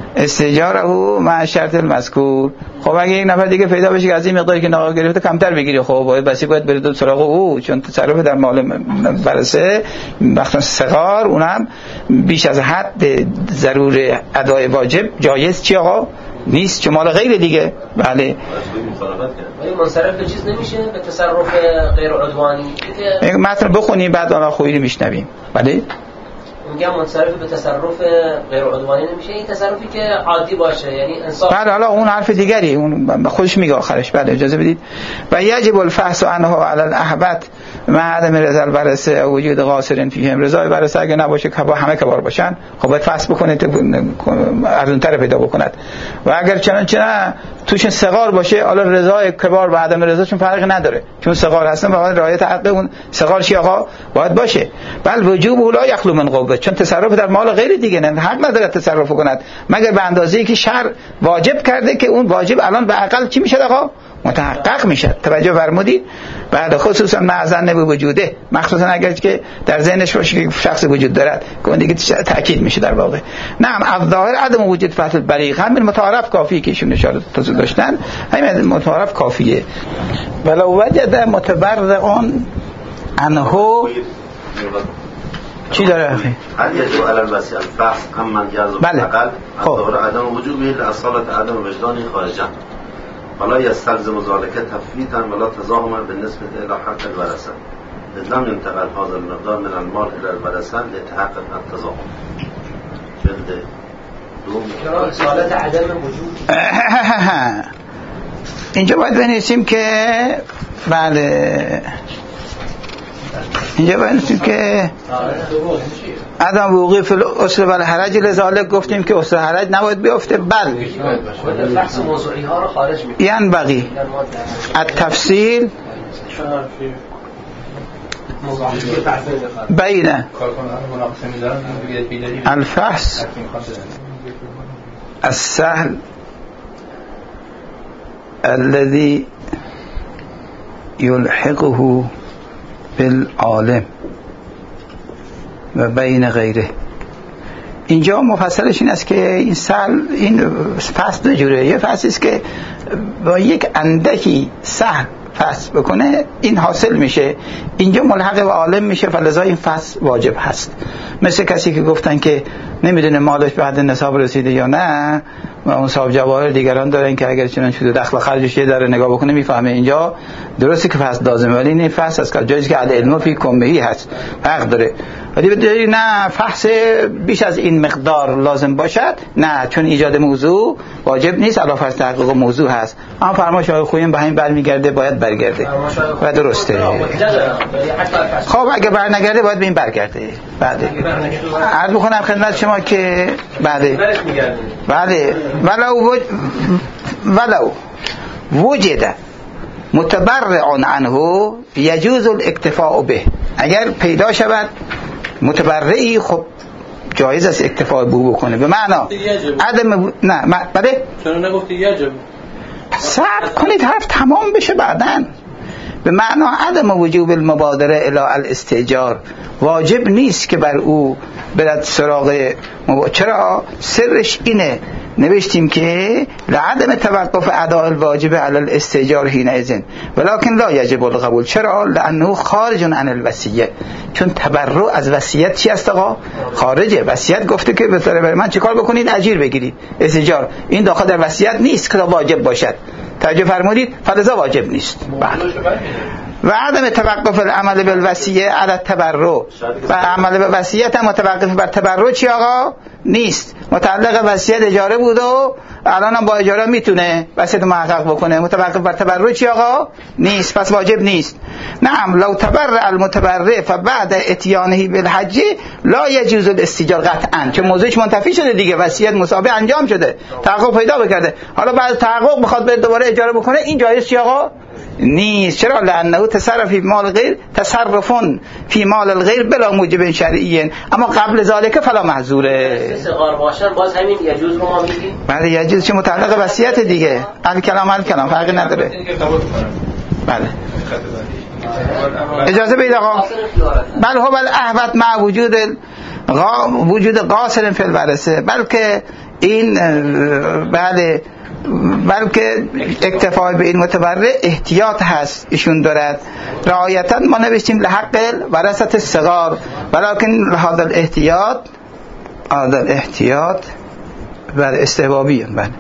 استئجاره مع شرط المذکور. خب اگه یک نفر دیگه پیدا بشه که از این مقداری که ناقا گرفته کمتر بگیری، خب باید بسی باید برید سراغ او، چون تصرف در مال ورثه وقتا صغار اونم بیش از حد ضرور ادای واجب جایز چی آقا نیست، چون مال غیر دیگه. بله ولی منصرف به چیز نمیشه، به تصرف غیر عدوانی. یک متن بخونیم بعد آن خویی میشنویم. بله میگم منصرف به تصرف غیر عدوانی نمیشه، این تصرفی که عادی باشه، یعنی انصاف. بله حالا اون حرف دیگری، اون خودش میگه آخرش. بله اجازه بدید. و یجب الفحص عنها علی الاحبت مع عدم رضا الورثه او وجود قاصر فیهم. رضای ورثه اگه نباشه که همه کبار باشن، خب باید فحص بکنه ارزان‌تر پیدا بکند. و اگر چنانچه نه توش صغار باشه، حالا رضای کبار و عدم رضاشون فرقی نداره، چون صغار هستن باید رعایت حق اون صغار چی آقا باید باشه. بل وجوب لا یخلو من قوه، چون تصرف در مال غیر دیگه نه، حق نداره تصرف کند مگر به اندازه‌ای که شرع واجب کرده که اون واجب الان به عقل چی میشه آقا متحقق میشه. توجه فرمودید؟ بعد خصوصا معزن به وجوده، مخصوصا اگر که در ذهنش باشه که شخص وجود دارد که اون دیگه تاکید میشه در واقع. نعم الظاهر عدم وجود فتح البلیغ همین متعارف کافیه که ایشون اشاره داشتن، همین متعارف کافیه. ولو وجد متبرعون عنه چی داره اخی؟ هل يجب على الوصي الفحص عن من يرزق الأقل الظاهر عدم وجوده لأصالة عدم وجدانه خارجا ولا يستلزم ذلك تفويتا ولا تزاحما بالنسبة إلى حق الورثة إذ لم ينتقل هذا المقدار من المال إلى الورثة لتحقق التزاحم. جلد دوم اصالة عدم وجود. اینجا باید بنویسیم که بله اینجا باید بنویسیم که عدم وقوع فی الاصل و الحرج لذالک گفتیم که اصل حرج نباید بیفته. بل بحث موضوعی ها رو خارج می‌کنه. یعنی بقی التفصیل بین الفحص السهل الذي يلحقه بالعالم و بین غیره. اینجا مفصلش این است که این سهل این فصل دو جوره. یه فصل است که با یک اندکی سهل فصل بکنه این حاصل میشه، اینجا ملحق به عالم میشه، فلذا این فصل واجب هست. مثل کسی که گفتن که نمیدونه مالش به حد نصاب رسیده یا نه و اون صاحب جواهر دیگران دارن که اگر چنان شده دخل و خرجش یه داره نگاه بکنه میفهمه. اینجا درسته که فصل لازمه ولی این فصل از جایی که عد علم فی کمهی هست حق داره، ولی بدونی نه فحص بیش از این مقدار لازم باشد نه، چون ایجاد موضوع واجب نیست، علاوه بر تحقق موضوع هست. اما فرمایش آقای خویی به همین برمیگرده، باید برگرده و درسته. خب اگه برنگرده باید به این برگرده. بعد عرض بکنم خدمت شما که بعد بله ولو وج... ولو وجد متبرع عنه یجوز الاکتفاء به، اگر پیدا شود متبرعی خب جایز است اکتفاء به بکنه. به معنا عدم نه م... بله چرا نگفتی یجب؟ صبر کنید حرف تمام بشه بعدن. به معنا عدم وجوب المبادره الی الاستئجار، واجب نیست که بر او برد سراغ مبا... چرا؟ سرش اینه نوشتیم که لعدم توقف اداء الواجب علی الاستئجار حینئذ ولکن لا یجب القبول. چرا؟ لانه خارج عن الوصیه، چون تبرع از وصیت چی است آقا؟ خارجه. وصیت گفته که به من چیکار بکنید؟ اجیر بگیرید. استئجار این داخل در وصیت نیست که واجب باشد. توجه فرمودید؟ فلذا واجب نیست. و عدم توقف العمل بالوصیه علی التبرع، و عمل به وصیت هم متوقف بر تبرع چی آقا؟ نیست. متعلق وصیت اجاره بود و الان هم با اجاره میتونه وصیت محقق بکنه، متوقف بر تبرع چی آقا؟ نیست، پس واجب نیست. نعم لو تبرع المتبرع فبعد اتیانه بالحج لا یجوز الاستئجار قطعا، چون موضوعش منتفی شده دیگه، وصیت مسابقه انجام شده، تحقق پیدا بکرده، حالا بعد تحقق بخواد بره دوباره اجاره بکنه این جایز چی آقا؟ نیست. چرا؟ لانه تصرف فی مال غیر تصرفون فی مال الغیر بلا موجب شرعی، اما قبل ذالک فلا محظوره. صغار باشن باز همین یجوز رو ما میگیم. بله یجوز چه متعلق وصیت دیگه، ال کلام ال کلام فرقی نداره. بله اجازه بدید آقا. بل هو الاحوط مع وجود وجود قاصر فی الورثه، بلکه این بله بلکه اکتفای به این متبرع احتیاط هست ایشون دارد. رعایتا ما نوشتیم لحق ورثه الصغار، ولکن هذا الاحتیاط هذا الاحتیاط بر استحبابیه. بله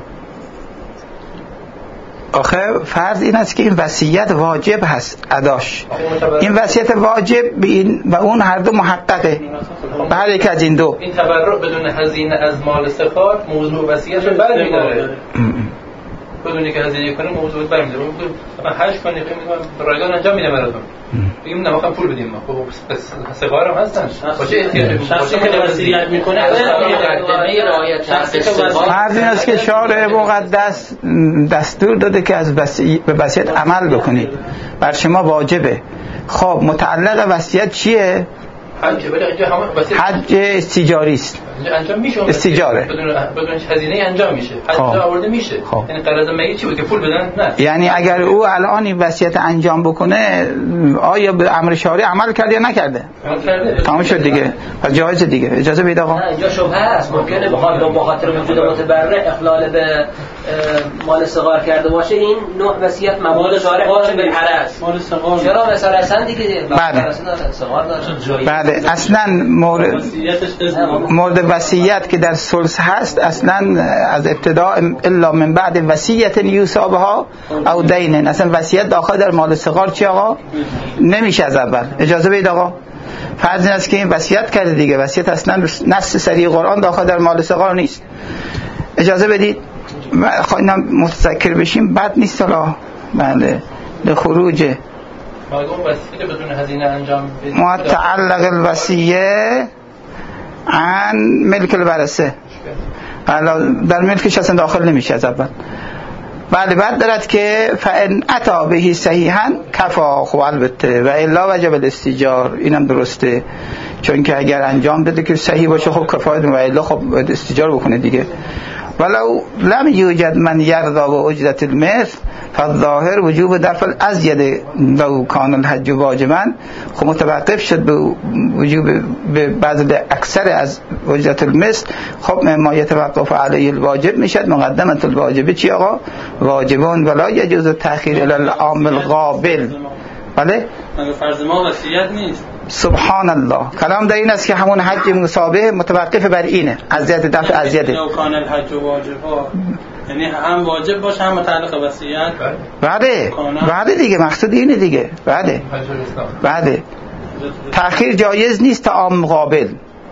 آخه فرض این است که این وصیت واجب هست اداش، این وصیت واجب به این و اون هر دو محققه به هر یک از این دو. این تبرع بدون هزینه از مال سفار موضوع وصیت رو برمی‌داره، بدون که هزینه کنه موضوع برمی‌داره. من هشت کنی من رایگان انجام میدم براتون، بگیم نه واقعا پول بدیم ما، خب سفار هم هستن باشه احتیاج شخصی که وصیت میکنه مقدمه رعایت شخصی فرض این است که شارع مقدس دستور داده که از وصیت به وصیت عمل بکنید، بر شما واجبه. خب متعلق وصیت چیه؟ حج. ولی اینجا همون وصیت حج استیجاری است، انجام میشه استیجاره بدون بدون هزینه انجام میشه، حج آورده میشه. یعنی قراض میت چی بود که پول بدن؟ نه، یعنی اگر او الان این وصیت انجام بکنه آیا به امر شارع عمل کرده یا نکرده؟ کرده. تمام شد دیگه، پس جایز دیگه. اجازه بدید آقا. نه اینجا شبهه است، ممکنه بخواد به خاطر وجود متبرع اخلال به مال صغار کرده باشه، این نوع وصیت مال شارع باشه به عرض مال صغار. چرا مثلا اصلا دیگه بله صغار داشت. بله اصلا مورد مورد وصیت که در ثلث هست اصلا از ابتدا الا من بعد وصیت یوصی بها او دین، اصلا وصیت داخل در مال صغار چی آقا نمیشه از اول. اجازه بدید آقا، فرض این است که این وصیت کرده دیگه، وصیت اصلا نص صریح قرآن داخل در مال صغار نیست. اجازه بدید خواهیم متذکر بشیم بد نیست الله. بله لخروج متعلق الوصیه عن ملک الورثه، در ملکش اصلا داخل نمیشه از اول. بله بعد دارد که فان اتا به صحیحا کفا، خب البته و الا وجب الاستیجار، اینم درسته، چون که اگر انجام بده که صحیح باشه خب کفایت، و الا خب استیجار بکنه دیگه. ولو لم یوجد من یرضا و اجرت المثل فالظاهر وجوب دفع الازید لو کان الحج واجبا. خب متوقف شد به وجوب به بذل اکثر از اجرت المثل. خب ما یتوقف علیه الواجب میشد مقدمه الواجب چی آقا؟ واجبون ولا یجوز تأخیر الی العام القابل. بله فرض ما وصیت نیست. سبحان الله، کلام در این است که همون حج مصابه متوقف بر اینه، ازیت دفع ازیت لو کان الحج واجبا، یعنی هم واجب باشه هم متعلق وصیت. بله بله دیگه مقصود اینه دیگه. بله بله تأخیر جایز نیست تا عام مقابل.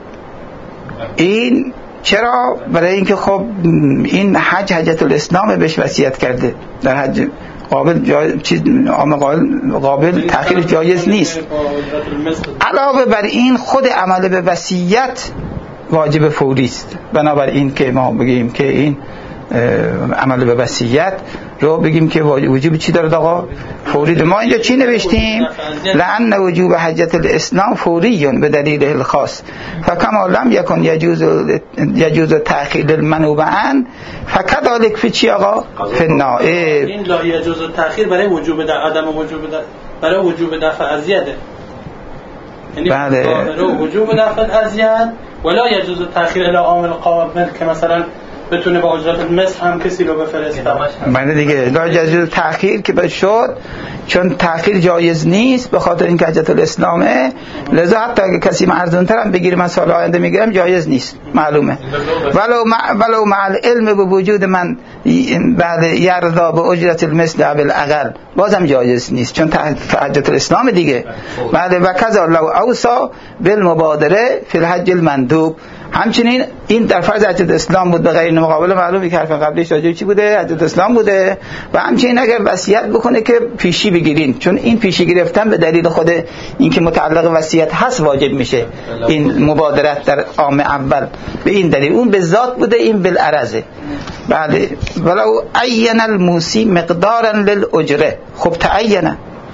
این چرا؟ برای اینکه خب این حج حجت الاسلام بهش وصیت کرده، در حج قابل جای... چیز عام قابل, قابل تأخیر جایز نیست. علاوه بر این خود عمل به وصیت واجب فوری است، بنابراین که ما بگیم که این عمل به وصیت رو بگیم که وجوب چی داره آقا؟ فوری. ما اینجا چی نوشتیم؟ لأن وجوب حجت الاسلام فوریون به دلیل الخاص، فکما لم یکن یجوز یجوز تأخیر المنوب عن فکذلک فی چی آقا؟ فی النائب. این لا یجوز تأخیر برای وجوب در عدم وجوب در برای وجوب دفع ازیده، یعنی بله برای وجوب دفع ازید ولا یجوز تأخیر الی عامل قابل، که مثلا بتونه با اجرت المثل هم کسی رو بفرسته. بله دیگه لا یجوز تأخیر که بد شد، چون تأخیر جایز نیست به خاطر اینکه حجت الاسلامه، لذا حتی اگه کسی ارزان‌تر هم بگیره من سال آینده میگیرم جایز نیست، معلومه. ولو مع ولو مع العلم به وجود من بعد یرضا به اجرت المثل بالاقل بازم جایز نیست، چون حجت الاسلام دیگه. بعد و کذا لو اوصا بالمبادره فی الحج المندوب، همچنین این در فرض حجت اسلام بود به غیر مقابل، معلومه که حرف قبلیش راجع چی بوده؟ حجت اسلام بوده. و همچنین اگر وصیت بکنه که پیشی بگیرین، چون این پیشی گرفتن به دلیل خود اینکه متعلق وصیت هست واجب میشه این مبادرت در عام اول، به این دلیل اون به ذات بوده این بالعرضه. بله ولو عین الموسی مقدارا للاجره، خب تعین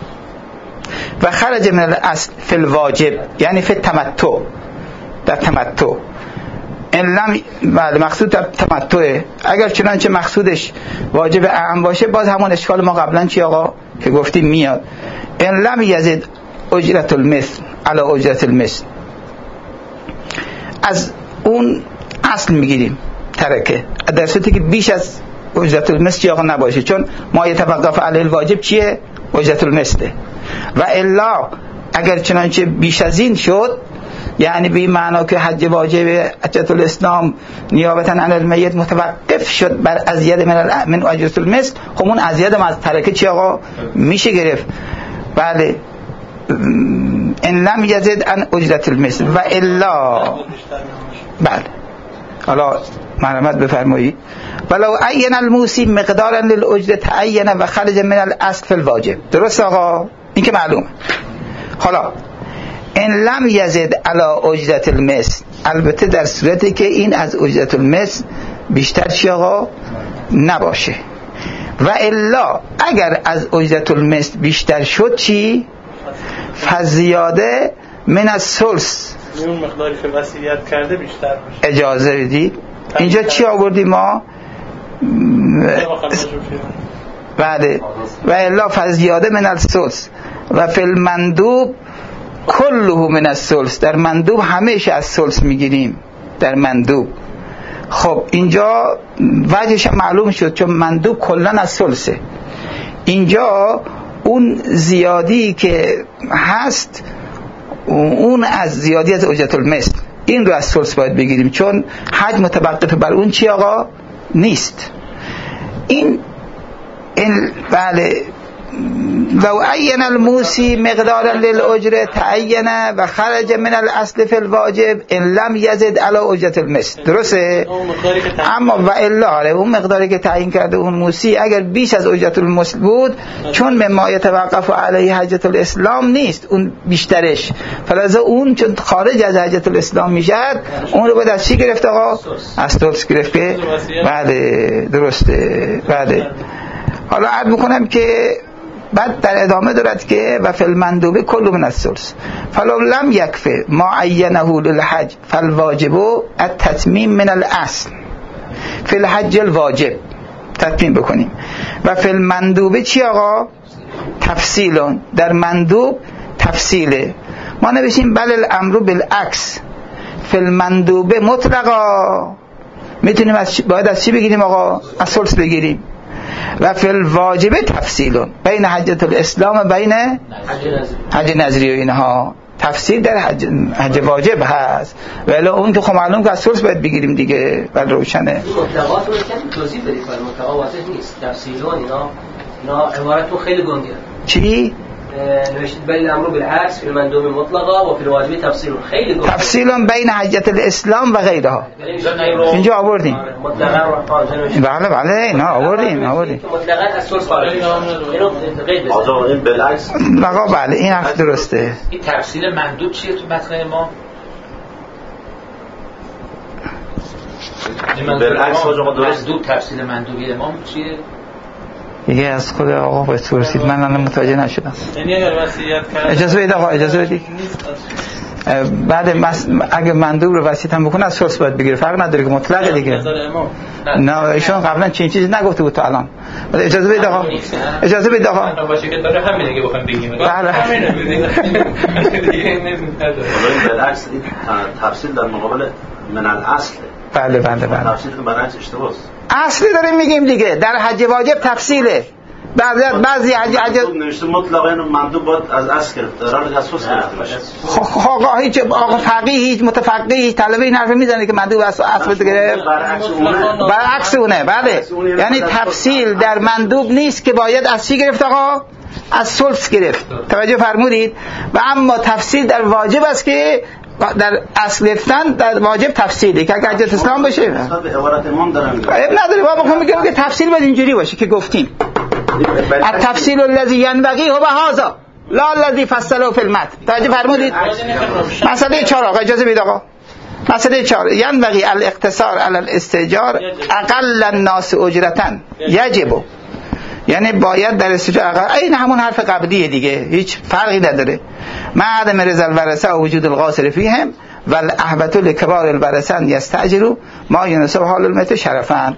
و خرج من الاصل فی الواجب، یعنی فی التمتع، در تمتع این لم بله مقصود در تمتعه. اگر چنانچه مقصودش واجب اعم باشه باز همون اشکال ما قبلا چی آقا که گفتیم میاد. این لم یزید اجرت المثل علی اجرت المثل، از اون اصل میگیریم ترکه، در صورتی که بیش از اجرت المثل آقا نباشه، چون ما یتوقف علیه الواجب چیه؟ اجرت المثل. و الا اگر چنانچه بیش از این شد، یعنی به معنا که حج واجب حجت الاسلام نیابتا عن المیت متوقف شد بر ازید من من اجرت المثل، خب اون ازید از ترکه چی آقا میشه گرفت؟ بله، ان لم یزد عن اجرت المثل و الا. بله حالا مرحمت بفرمایید. ولو عین الموسی مقدارا للاجره تعین و خرج من الاصل فی الواجب. درست آقا؟ این که معلومه. حالا ان لم یزد علی اجرت المثل، البته در صورتی که این از اجرت المثل بیشتر چی آقا نباشه. و الا اگر از اجرت المثل بیشتر شد چی؟ فزیاده من الثلث، اون مقداری که وصیت کرده بیشتر باشه. اجازه بدید اینجا چی آوردیم ما؟ بله، و الا فزیاده من الثلث و فی المندوب کله من الثلث، در مندوب همیشه از ثلث میگیریم در مندوب. خب اینجا وجهش معلوم شد، چون مندوب کلا از ثلثه. اینجا اون زیادی که هست اون از زیادی از اجرت المثل، این رو از ثلث باید بگیریم، چون حج متوقف بر اون چی آقا نیست. این این بله، لو عین الموسی مقدارا للاجره تعین و خرج من الاصل فی الواجب ان لم یزد علی اجرت المثل. درسته؟ اما و الا اون مقداری که تعیین کرده اون موسی اگر بیش از اجرت المثل بود، چون مما یتوقف علیه حجت الاسلام نیست اون بیشترش، فلذا اون چون خارج از حجت الاسلام میشد، اون رو باید از چی گرفت آقا؟ از ثلث گرفت. که بله درسته. بله حالا عرض میکنم که بعد در ادامه دارد که و فی المندوب کل من الثلث فلو لم یکفه ما عینه للحج فالواجب التتمیم من الاصل فی الحج الواجب. تتمیم بکنیم. و فی المندوب چی آقا؟ تفصیل. در مندوب تفصیله. ما نوشیم بل الامر بالعکس فی المندوب مطلقا. میتونیم از باید از چی بگیریم آقا؟ از ثلث بگیریم. و فی الواجب تفصیل بین حجت الاسلام و بین حج نظری و اینها. تفصیل در حج, حج واجب هست، ولی اون که خب معلوم که از ثلث باید بگیریم دیگه. ولی روشنه. مطلقات رو کمی توضیح بدید. مطلقات واضح نیست. تفصیل و اینا اینا عبارتون خیلی گنگه. چی؟ نوشتید بین الامر بالعکس فی المندوب مطلقا و فی الواجب تفصیل. خیلی گنگه. تفصیل بین حجت الاسلام و غیرها. اینجا آوردیم. بله بله اینا آوردیم آوردیم. مطلقاً از ثلث خارج. اینو قید بزنید. آقا این بالعکس. آقا بله این حرف درسته. این تفصیل مندوب چیه تو متن ما؟ بالعکس آقا درست. مندوب تفصیل مندوبی امام چیه؟ دیگه از خود آقا به پرسید، من الان متوجه نشدم. یعنی اگر وصیت کرد اجازه بدید آقا اجازه بدید. بعد مس... اگه مندوب رو وصیت هم بکنه از ثلث باید بگیره، فرق نداره که مطلقه دیگه. نه ایشون قبلا چنین چیزی نگفته بود تا الان. اجازه بدید آقا. اجازه بدید آقا. باشه که داره همین دیگه بخوام بگیم. بله. بالعکس این تفصیل در مقابل من الاصل. بله بله بله. تفصیل که بالعکس اشتباهه. اصلی داریم میگیم دیگه. در حج واجب تفصیله. بعضی بعضی حج حج نوشته مطلقاً اینو مندوب بود از اصل گرفت، قرار از ثلث گرفته باشه. آقا هیچ آقا فقیه هیچ متفقه هیچ طلبه این حرف میزنه که مندوب از اصل گرفت. برعکس اونه. برعکس اونه. بله. یعنی تفصیل در مندوب نیست که باید از چی گرفت آقا؟ از ثلث گرفت. توجه فرمودید؟ و اما تفصیل در واجب است که در اصل گرفتن در واجب تفصیلی که اگه حجت اسلام باشه عبارت امام دارم اب نداره. ما بخوام میگم که تفصیل باید اینجوری باشه که گفتیم التفصیل الذی ینبغی هو هذا لا الذی فصله فی المتن. توجه فرمودید؟ مسئله چهار آقا اجازه بدید آقا. مسئله چهار ینبغی الاقتصار علی الاستئجار اقل الناس اجرتا یجب. یعنی باید در استئجار اقل، این همون حرف قبلیه دیگه، هیچ فرقی نداره. ما عدم رضا الورثه و وجود القاصر فیهم والاحبط لکبار الورثه یستاجروا ما يناسب حال المیت شرفا.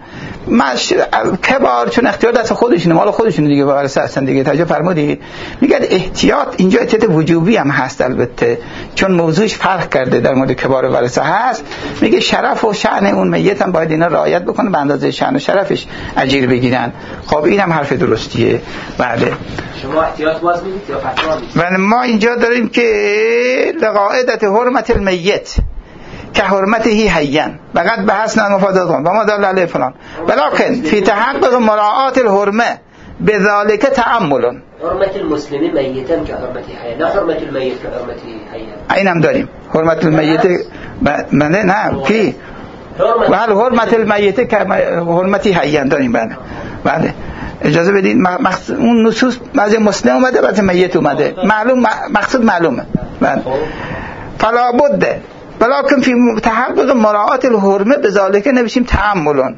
مش کبار چون اختیار دست خودشونه، مال خودشونه دیگه، وارث هستن دیگه. توجه فرمودید؟ میگه احتیاط اینجا احتیاط وجوبی هم هست البته، چون موضوعش فرق کرده در مورد کبار وارثه هست. میگه شرف و شأن اون میت هم باید اینا رعایت بکنه، به اندازه شأن و شرفش اجیر بگیرن. خب این هم حرف درستیه. بله شما احتیاط باز میدید یا فتوا میدید؟ و ما اینجا داریم که لقاعدت حرمت المیت که حرمته حیاً فقط بحثنا المفادات و ما دل علیه فلان ولکن فی تحقق مراعات الحرمه بذالک تعمل. حرمت المسلمی میتا که حرمتی حیاً، نه حرمت المیت که حرمتی حیاً. این هم داریم حرمت المیت بله نه کی بله حرمت المیت که حرمتی حیاً داریم. بله بله اجازه بدید مقصد اون نصوص بعضی مسلم اومده بعضی میت اومده، معلوم مقصود معلومه. بله فلا بد ولکن فی تحقق مراعات الحرمه بذالک نوشیم تعملون،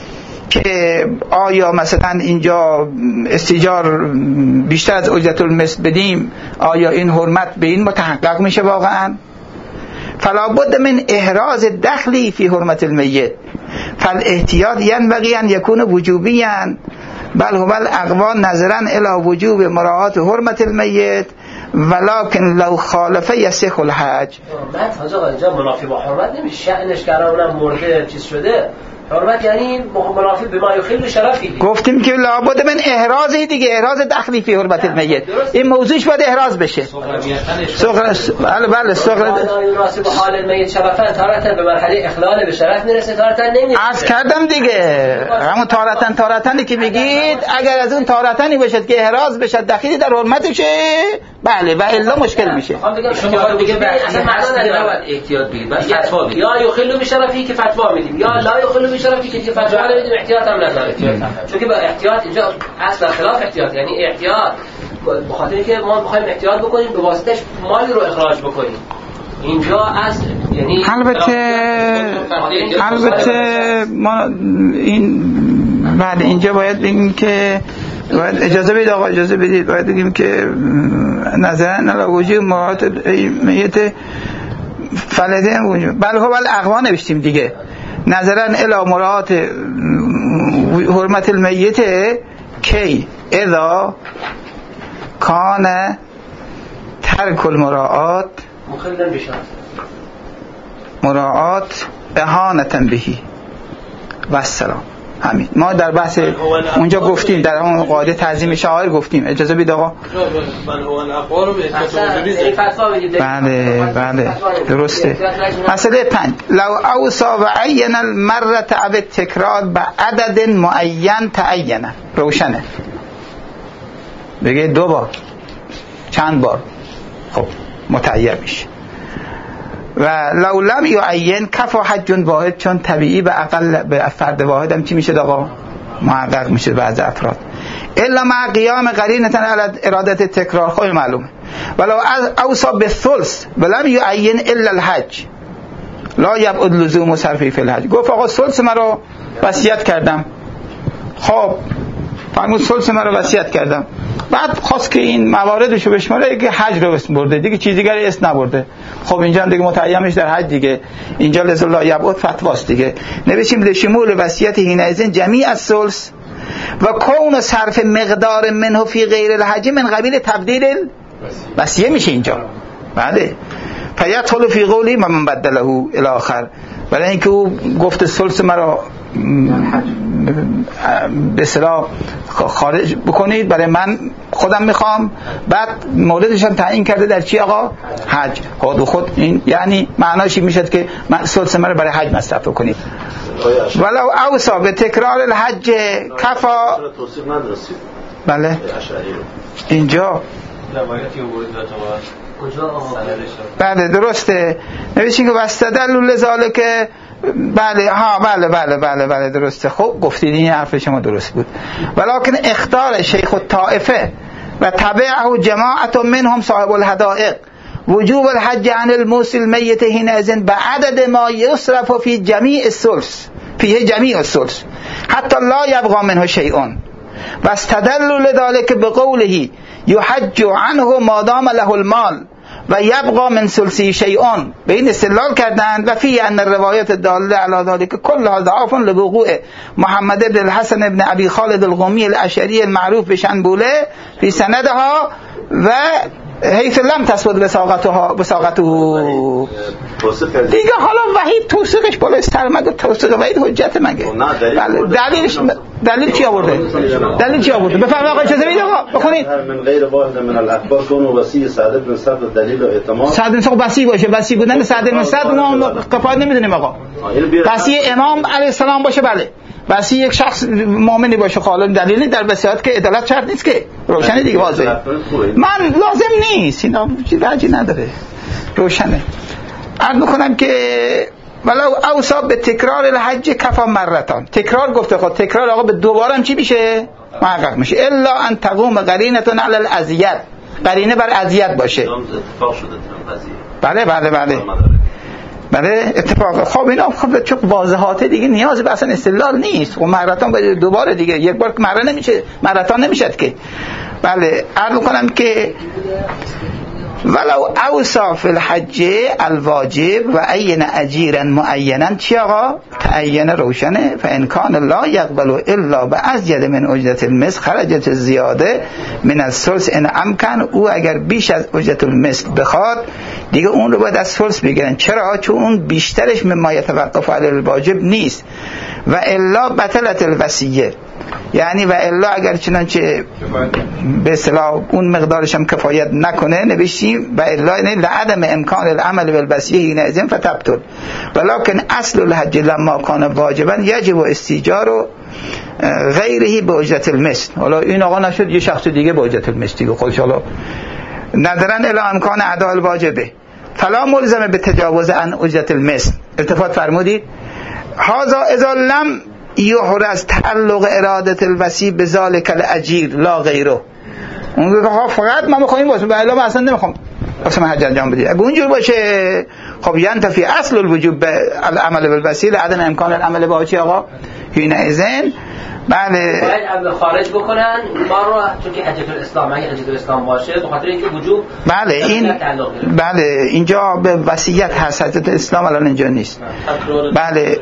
که آیا مثلا اینجا استیجار بیشتر از اجرت المثل بدیم، آیا این حرمت به این متحقق میشه واقعا؟ فلا بد من احراز دخلی فی حرمت المیت فالاحتیاط ینبغی ان یکون وجوبیا بل هو الاقوى نظرا الی وجوب مراعات حرمت المیت ولکن لو خالفه یصح الحج. من تازه اینجا منافی با حرمت نمیشه، شأنش قرارم مرده چیز شده. حرمت یعنی منافی به ما یخل شرفی. گفتیم که لابد من احرازی دیگه، احراز دخلی فی حرمت المیت، این موضوعش باید احراز بشه. صغر بله بله صغر مناسب حال المیت شرفا تارتا به مرحله اخلال به شرف میرسه، تارتا نمیرسه. عرض کردم دیگه همون تارتن تارتنی که میگید اگر از اون تارتنی بشه که احراز بشه دخیلی در حرمتشه بله و الا مشکل میشه. شما دیگه اصلا معنا نداره احتیاط بگید، بس فتوا بدید. یا یخل به شرفی که فتوا میدیم، یا لا یخل شرفی که فتوا نمیدیم، احتیاط هم نداره. چون که با احتیاط اینجا اصلا خلاف احتیاط، یعنی احتیاط به خاطر اینکه ما می‌خوایم احتیاط بکنیم به واسطش مالی رو اخراج بکنیم. اینجا اصل یعنی البته البته ما این بعد اینجا باید بگیم که باید اجازه بدید آقا اجازه بدید باید بگیم که نظرا علی وجوب مراعات میت فلده وجوب بل هو الاقوا نوشتیم دیگه، نظرا الی مراعات حرمت المیت کی اذا کان ترک المراعات مخلل بشرط مراعات اهانتا بهی و السلام. همین ما در بحث اونجا گفتیم، در اون قاعده تعظیم شعائر گفتیم. اجازه بدید آقا. بله بله درسته. مسئله پنج لو اوصا و عین المرة او التکرار به عدد معین تعینه، روشنه بگه دو بار چند بار خب متعین میشه. و لو لم یعین کفا حج واحد، چون طبیعی به اقل به فرد واحد هم چی میشه آقا محقق میشه بعض افراد. الا مع قیام قرینه علی اراده تکرار، خب معلومه. ولو اوصا بالثلث ولم یعین الا الحج لا یبعد لزوم صرفی فی الحج. گفت آقا ثلث مرا وصیت کردم، خب فرمود ثلث مرا وصیت کردم، بعد خواست که این مواردشو بشماره که حج رو اسم برده دیگه، چیز دیگری اسم نبرده. خب اینجا هم دیگه متعیمش در حج دیگه، اینجا لذا لا یبعد فتواست دیگه. نوشیم لشمول وصیت حینئذ جمیع الثلث و کون صرف مقدار منه فی غیر الحج من قبیل تبدیل وصیه میشه اینجا. بله فیدخل فی قولی من بدله الی آخر، برای اینکه او گفت ثلث مرا به اصطلاح خارج بکنید برای من خودم میخوام، بعد موردش هم تعیین کرده در چی آقا حج. خود و خود این یعنی معناش این میشد که من ثلث مرا برای حج مصرف کنید. ولو اوصا به تکرار الحج کفا. بله اینجا بله درسته نوشین که واستدلوا لذالک. بله ها بله بله بله بله درسته. خب گفتید این حرف شما درست بود. ولکن اختار شیخ الطائفه و تبعه جماعت منهم صاحب الحدائق وجوب الحج عن الموصل میت حینئذ بعدد ما یصرف فی جمیع الثلث فیه جمیع الثلث حتی لا یبقى منه شیء واستدلوا لذلك بقوله يحج عنه ما دام له المال و یبقى من ثلثی شیئون، به این استدلال کردند و فی ان الروایات الداله علی ذلك كلها ضعاف لوقوع محمد بن الحسن بن ابي خالد القمی الاشعری المعروف بشنبوله فی سندها و حیث لم تثبت بساقتها بساقته. دیگه حالا وحید توثیقش بالاتر مگه توثیق وحید حجت مگه؟ دلیلش دلیل چی آورده؟ دلیل چی آورده؟ بفرمایید آقا اجازه بدید آقا بخونید. من غیر واحد من الاخبار کون وصی سعد بن سعد دلیل و اعتماد. سعد بن سعد وصی باشه، وصی بودن سعد بن سعد اونم کفایت نمیدونیم آقا. وصی امام علیه السلام باشه بله. وصی یک شخص مؤمنی باشه حالا دلیلی در وصیت که عدالت شرط نیست که روشنه دیگه واضحه. من لازم نیست اینا چیزی نداره روشنه. عرض میکنم که ولو اوصا به تکرار الحج کفا مرتان، تکرار گفته خود تکرار آقا به دوباره هم چی میشه؟ محقق میشه. الا ان تقوم قرینتون علی الاذیت، قرینه بر اذیت باشه. بله بله بله بله اتفاق. خب اینا خب چون واضحاته دیگه نیازی به اصلا استدلال نیست. و مرتان باید دوباره دیگه یک بار که مره نمیشه مرتان نمیشد که. بله عرض کنم که ولو اوصا فی الحج الواجب و عین اجیرا معینا چی آقا؟ تعین روشنه. فان کان لا یقبل الا بازید من اجرت المثل خرجت الزیاده من الثلث ان امکن. او اگر بیش از اجرت المثل بخواد دیگه اون رو باید از ثلث بگیرن. چرا؟ چون اون بیشترش مما یتوقف علی الواجب نیست. و الا بطلت الوصیه، یعنی و الا اگر چنانچه به اصطلاح اون مقدارش هم کفایت نکنه نوشتیم و الا لعدم امکان العمل بالوصیه حینئذ فتبطل ولکن اصل الحج لما کان واجبا یجب استیجار غیره به اجرت المثل. حالا این آقا نشد یه شخص دیگه به اجرت المثل دیگه خودش حالا ندارن الا امکان اداء الواجبه فلا ملزمه به تجاوز عن اجرت المثل. التفات فرمودید هذا اذا لم یحرز تعلق اراده الوصی بذلک الاجیر لا غیره. اون فقط ما میخوایم واسه به الا اصلا نمیخوام واسه حج انجام بدید. اگه اونجور باشه خب ینتفی اصل الوجوب بالعمل بالوصی لعدم امکان العمل با چی آقا؟ حینئذ بله باید خارج بکنن ما رو چون که حجت الاسلام اگه حجت الاسلام باشه به خاطر اینکه وجوب بله این بله اینجا به وصیت هست حجت الاسلام الان اینجا نیست. بله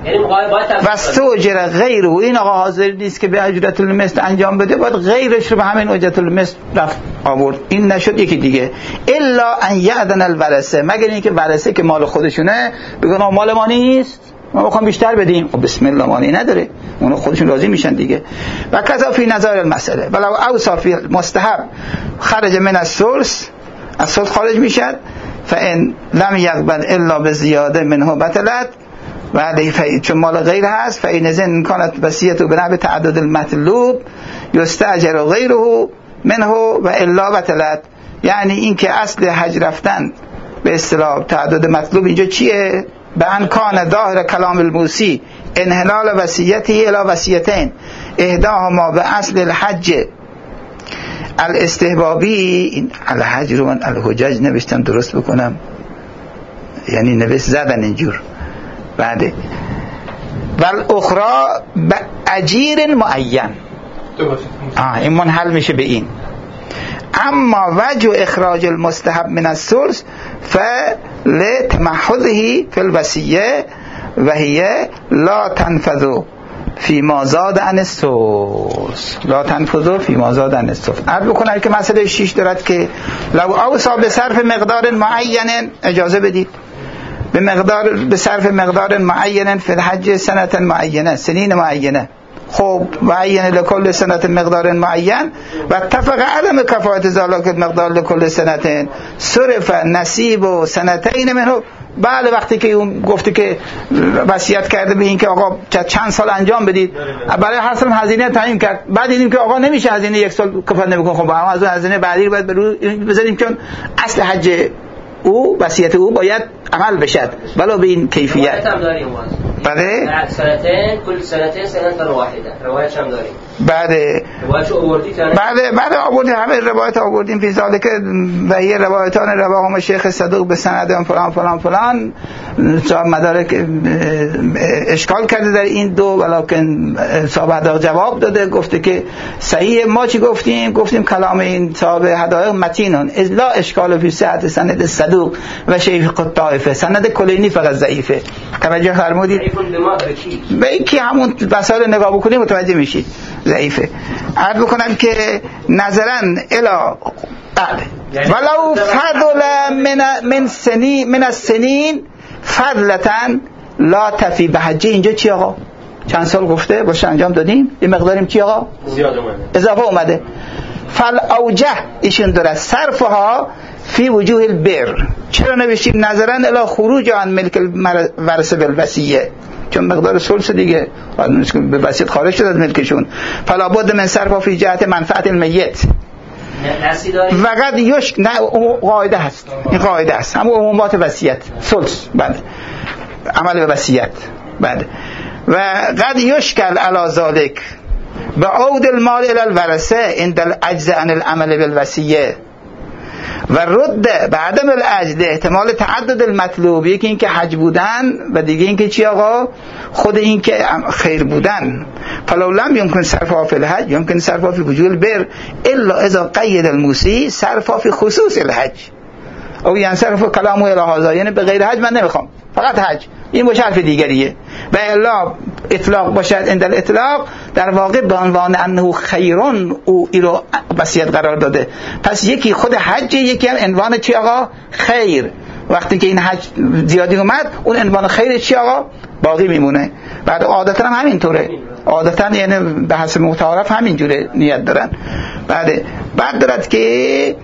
و استوجر غیره این آقا حاضر نیست که به اجرت المثل انجام بده باید غیرش رو به همین اجرت المثل رفت آورد. این نشد یکی دیگه الا ان یأذن الورثه مگر اینکه ورثه که مال خودشونه بگن مال ما نیست ما بخوام بیشتر بدیم و بسم الله مانی نداره اونو خودشون راضی میشن دیگه. و کذا فی نظر المسئله ولو اوصا فی مستحب خرج من الثلث از ثلث خارج میشد فان لم یقبل الا بزیاده منه بطلت و چون مال غیر هست فإن زن کانت وصیته بنحو تعدد المطلوب یستأجر غیره منه و الا بطلت. یعنی این که اصل حج رفتن به اصطلاح تعدد مطلوب اینجا چیه؟ به ان کان ظاهر کلام الموسی انحلال وصیته الی وصیتین احداهما به اصل الحج الاستحبابی. این الحج رو من الحجاج نوشتم درست بکنم یعنی نوشت زدن اینجور بعد والاخرى باجیر معین آه این منحل میشه به این. اما وجه اخراج المستحب من الثلث فلتمحضه فی الوصیه و هي لا تنفذ فيما زاد عن الثلث لا تنفذ فيما زاد عن الثلث. عرض بکنم که مسئله شیش دارد که لو اوصا به صرف مقدار معین اجازه بدید به مقدار به صرف مقدار معین فی الحج سنه معینه سنین معینه خب معین لکل سنت مقدار معین و اتفق عدم کفایت ذالک مقدار لکل سنتین صرف نصیب و سنتین منه. بله وقتی که اون گفته که وصیت کرده به این که آقا چند سال انجام بدید برای هر سال هزینه تعیین کرد بعد دیدیم که آقا نمیشه هزینه یک سال کفایت نمیکنه خب هم از هزینه بعدی باید بذاریم چون اصل حج او وصیت او باید عمل بشد ولو به این کیفیت. روایت هم داریم بله سنتين كل سنتين سنة واحدة روایت هم داریم بله بله بله آوردیم، همه روایت آوردیم فی ذالک و یه روایتان رواهم شیخ صدوق به سند فلان فلان فلان. صاحب مدارک اشکال کرده در این دو، ولکن صاحب هدایق جواب داده، گفته که صحیح. ما چی گفتیم؟ گفتیم کلام این صاحب هدایق متینون از لا اشکال فی صحت سند صدوق و شیخ الطائفه، سند کلینی فقط ضعیفه. توجه فرمودید؟ به اینکه همون وسایل نگاه بکنید متوجه میشید ضعیفه. عرض بکنم که نظرا الا ولو فضل من من سنی من السنین فضلتن لا تفی به حجه. اینجا چی آقا؟ چند سال گفته باشه انجام دادیم، یه مقداریم چی آقا؟ زیاد اومده، اضافه اومده. فل اوجه ایشون داره صرفها فی وجوه البر. چرا نوشتیم نظرا الا خروج عن ملک الورثه بالوصیه؟ چون مقدار ثلث دیگه به وصیت خارج شد از ملکشون. فلا بد من صرفها فی جهت منفعت المیت. وقد یشک نه قاعده هست، این قاعده هست، همون عمومات وصیت ثلث بعد عمل به وصیت بعد. و قد یشکل علی ذلک بعود المال الى الورثه عند العجز عن العمل بالوصیه و رد به عدم العجز احتمال تعدد المطلوب. یکی این که حج بودن و دیگه این که چی آقا؟ خود این که خیر بودن. فلو لم يمكن صرفها في الحج يمكن صرفها في وجوه البر الا اذا قید الموسی صرفها في خصوص الحج او ينصرف كلامه الى هذا، یعنی به غیر حج من نمیخوام، فقط حج. این باشه حرف دیگریه. و الا اطلاق باشد عند الاطلاق در واقع به عنوان انه خیرون او اینو وصیت قرار داده. پس یکی خود حج، یکی هم عنوان چی آقا؟ خیر. وقتی که این حج زیادی اومد اون عنوان خیر چی آقا؟ باقی میمونه. بعد عادتا هم همینطوره، عادتا یعنی به حسب متعارف همینجوره نیت دارن. بعد بعد دارد که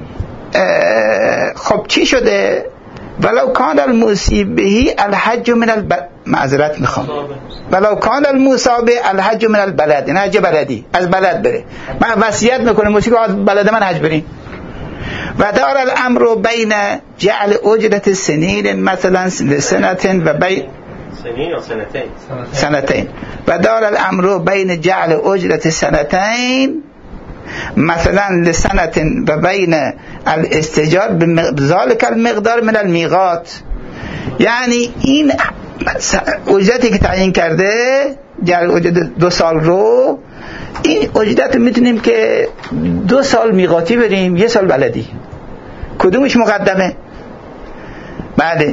خب چی شده؟ ولو کان الموسی بهی الحج من البلد، معذرت میخوام، ولو کان الموسی به الحج من البلد، نه حج بلدی، از بلد بره. من وصیت میکنم موسی که از بلد من حج بریم. و دار الامر بین جعل اجرت سنین مثلا لسنتين و بین سنین و سنتين سنتين و دار الامر بین جعل اجرت سنتين مثلا لسنتين و بین الاستجار بذلك المقدار من المیقات. یعنی این اجرتی که تعیین کرده جعل اجرت دو سال رو، این اجرت میتونیم که دو سال میقاتی بریم، یه سال بلدی، کدومش مقدمه؟ بله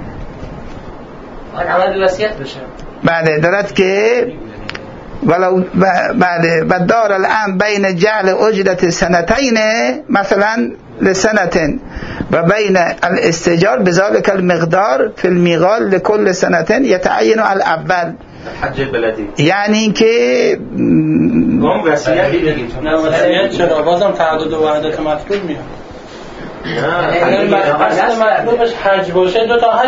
عمل به وصیت بشه. بله دارد که ولو بله و دار الان بین جعل اجرت سنتین مثلا لسنتين و بین الاستجار بذلك المقدار في الميقات لكل سنتين يتعين على الاول حج بلدی. یعنی که گم وصیت بگیم نه وصیت چرا بازم تعدد وحدت مطلوب میاد. نه اصل مطلوبش حج باشه دو تا حج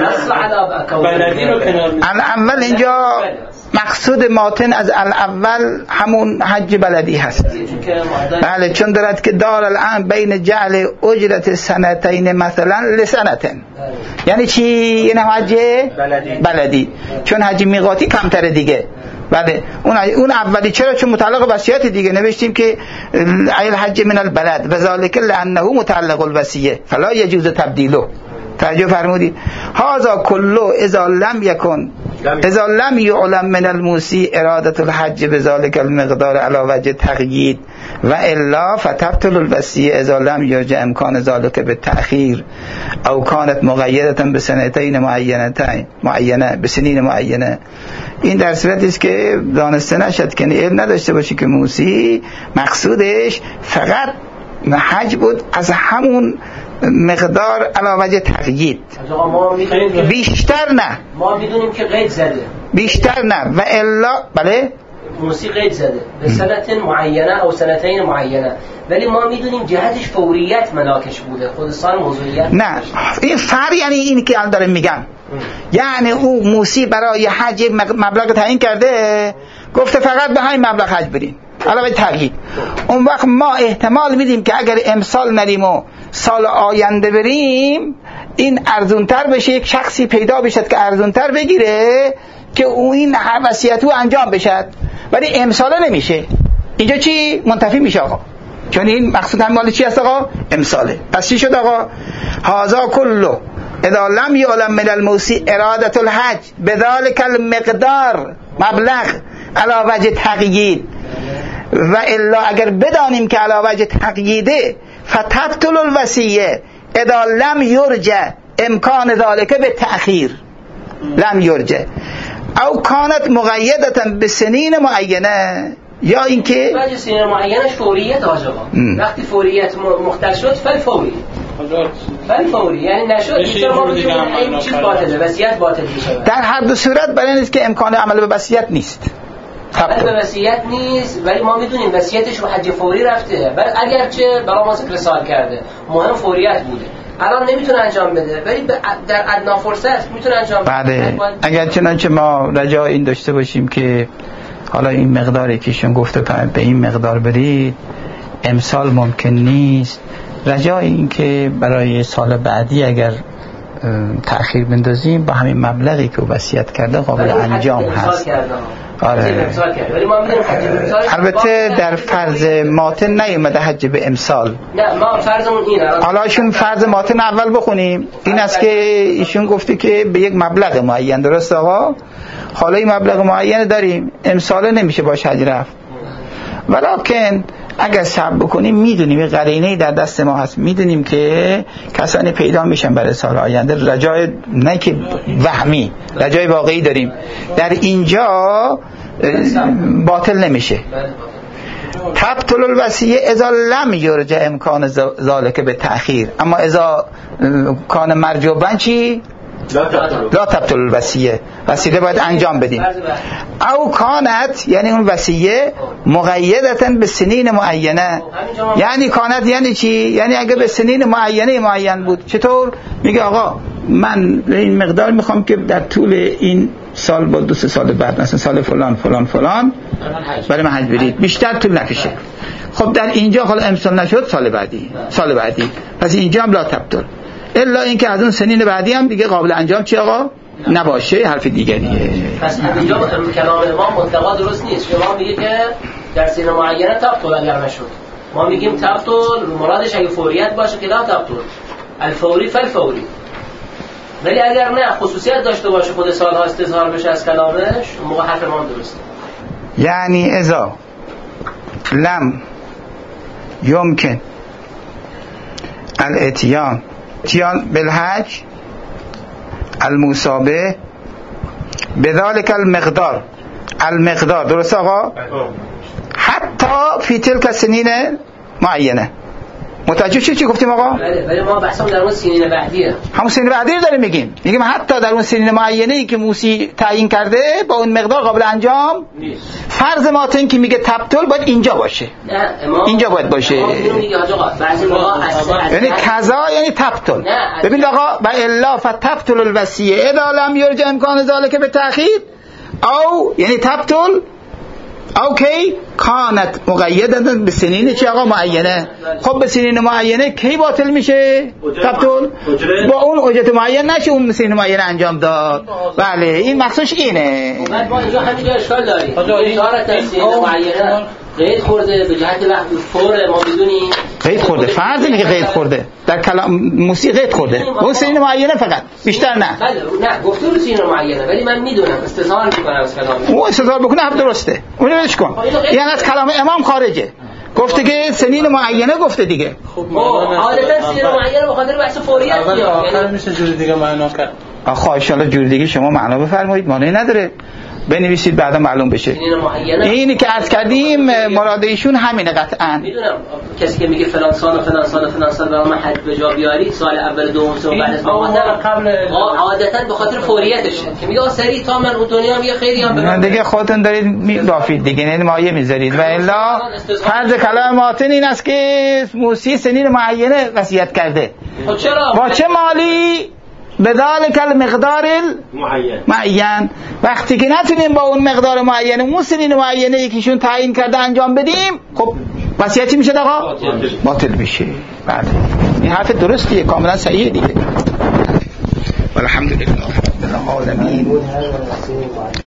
بلدی رو کنار میذاره. الاول اینجا مقصود ماتن از الاول همون حج بلدی هست. بله چون دارد که دار الان بین جعل اجرت سنتین مثلا لسنتين، یعنی چی؟ یعنی حج بلدی. بلدی چون حج میقاتی کمتره دیگه. بله اون اون اولی چرا؟ چون متعلق وصیت دیگه نوشتیم که ایل حج من البلد و ذالک لانه متعلق الوصیه فلا يجوز تبدیله. توجه فرمودید؟ هذا كله اذا لم يكن اذا لم يعلم من الموسی اراده الحج بذلك المقدار على وجه تقیید و الا فتبطل الوصیه اذا لم يرجع امکان ذلك بالتأخير او كانت مقیده بسنتين معینتين معینه بسنین معینه. این در صورتی است که دانسته نشد که علم نداشته باشه که موسی مقصودش فقط حج بود از همون مقدار علاوه وجه تقیید، بیشتر نه. ما میدونیم که قید زده بیشتر نه و الا بله موسی قید زده به سنت معینه او سنتین معینه، ولی ما میدونیم جهتش فوریت ملاکش بوده، خودستان موضوعیت نه. این فر یعنی این که الان دارم میگم، یعنی او موسی برای حج مبلغ تعیین کرده، گفته فقط به همین مبلغ حج بریم علاوه تقیید. اون وقت ما احتمال میدیم که اگر امسال نریم و سال آینده بریم این ارزونتر بشه، یک شخصی پیدا بشد که ارزونتر بگیره که او این وصیتو انجام بشد، ولی امسال نمیشه. اینجا چی منتفی میشه آقا، چون این مقصود هم مال چی هست آقا؟ امساله. پس چی شد آقا؟ هذا كله اذا لم يعلم من الموصي اراده الحج بذلك المقدار مبلغ على وجه تقیید و الا اگر بدانیم که على وجه تقییده فتبطل الوصیه اذا لم یرجع امکان ذلك به تأخیر لم یرجع او کانت مقیدتا به سنین معینه، یا اینکه بعد سنین معینش فوریت آجابا وقتی فوریت مختص شد فل فوری فل فوری یعنی نشد اینجا ما بگیم این چیز باطله، وصیت باطل میشه. در هر دو صورت برای نیست که امکان عمل به وصیت نیست، عمل به وصیت نیست، ولی ما میدونیم وصیتش رو حج فوری رفته، ولی اگرچه برای ما ذکر سال کرده مهم فوریت بوده، الان نمیتونه انجام بده ولی در ادنا فرصت میتونه انجام بده. بله اگر چنانچه ما رجا این داشته باشیم که حالا این مقداری که ایشون گفته به این مقدار برید امسال ممکن نیست، رجا این که برای سال بعدی اگر تأخیر بندازیم با همین مبلغی که وصیت کرده قابل انجام هست. آره. البته در فرض ماتن نیومده حج به امسال. نه ما فرضمون اینه. حالا ایشون فرض ماتن اول بخونیم. این است که ایشون گفته که به یک مبلغ معین، درست آقا؟ حالا این مبلغ معین داریم، امسال نمیشه باش حج رفت. ولکن اگر صبر بکنیم میدونیم یه قرینه‌ای در دست ما هست، میدونیم که کسانی پیدا میشن برای سال آینده، رجای نه که وهمی، رجای واقعی داریم، در اینجا باطل نمیشه. تبطل الوصیه اذا لم یرجع امکان ذالک به تأخیر، اما اذا کان مرجوبا چی؟ لا تبطل الوصیه، وصیه باید انجام بدیم. او کانت یعنی اون وصیه مقیدتا به سنین معینه، یعنی کانت یعنی چی؟ یعنی اگه به سنین معینه معین بود. چطور؟ میگه آقا من این مقدار میخوام که در طول این سال با دو سه سال بعد مثلا سال فلان فلان فلان برای من حج برید، بیشتر طول نکشه. خب در اینجا حالا امسال نشد، سال بعدی سال بعدی پس اینجا هم لا تبطل، الا اینکه از اون سنین بعدی هم دیگه قابل انجام چی آقا نباشه، حرف دیگریه. پس اینجا کلام امام مطلقا درست نیست. شما میگه که در سن معینه تبطل اگر نشد، ما میگیم تبطل مرادش اگه فوریت باشه که لا تبطل، الفوری فالفوری. ولی اگر نه خصوصیت داشته باشه خود سالها استظهار بشه از کلامش، اون موقع حرف امام درسته. یعنی اذا لم یمکن الاتیان اتیان بالحج المصابه بذلك المقدار المقدار، درست آقا؟ حتی فی تلک سنین معینه. متوجه چی چی گفتیم آقا؟ بله ولی ما بحثمون در اون سنین بعدیه، همون سنین بعدی رو داریم میگیم. میگیم حتی در اون سنین معینه‌ای که موسی تعیین کرده با اون مقدار قابل انجام نیست. فرض ماتن که میگه تبطل باید اینجا باشه، نه امام اینجا باید باشه. میگه آقا بعضی موقع یعنی کذا یعنی تبطل. ببین آقا و الا فتبطل الوصیه اذا لم یرجع امکان ذلك به تأخیر او یعنی تبطل اوکی کانت مقیدتا به سنین چی آقا معینه. خب به سنین معینه کی باطل میشه تبطل؟ با اون اجرت معین نشه اون سنین معینه انجام داد. بله این مقصودش اینه. بعد ما اینجا همینجا اشکال داریم، اشارت در سنین معینه قید خورده به جهت وقت فور ما بدونیم قید خورده، فرض اینه که قید خورده در کلام موسیقی قید خورده اون سنین معینه فقط، بیشتر نه. بله نه گفته رو سنین معینه، ولی من میدونم استظهار میکنم از کلام او استظهار بکنه هم درسته، اونو ولش کن. یعنی از کلام امام خارجه، گفته که سنین معینه گفته دیگه. خب عادتا سنین معینه به خاطر بحث فوریت میاد، آخر میشه جوری دیگه معنا کرد. آخه ان شاء الله جوری دیگه شما معنا بفرمایید، مانعی نداره، بنویسید بعدا معلوم بشه. اینی که عرض کردیم مراد ایشون همینه قطعا. میدونم کسی که میگه فلان سال و فلان سال و فلان سال برام حج به جا بیارید، سال اول دوم سوم بعد از ما قبل عادتا به خاطر فوریتشه که میگه سری تا من اون دنیا میگه خیلی هم من دیگه خودتون دارید میبافید دیگه، یعنی مایه میذارید. و الا فرض کلام ماتن این است که موسی سنین معینه وصیت کرده. خب چرا با چه مالی؟ بذالک المقدار معین. وقتی که نتونیم با اون مقدار معین اون سنین معینه یکیشون تعیین کرده انجام بدیم، خب وصیت چی میشه آقا؟ باطل میشه. بله این حرف درستیه، کاملا صحیحه دیگه. والحمدلله رب العالمین.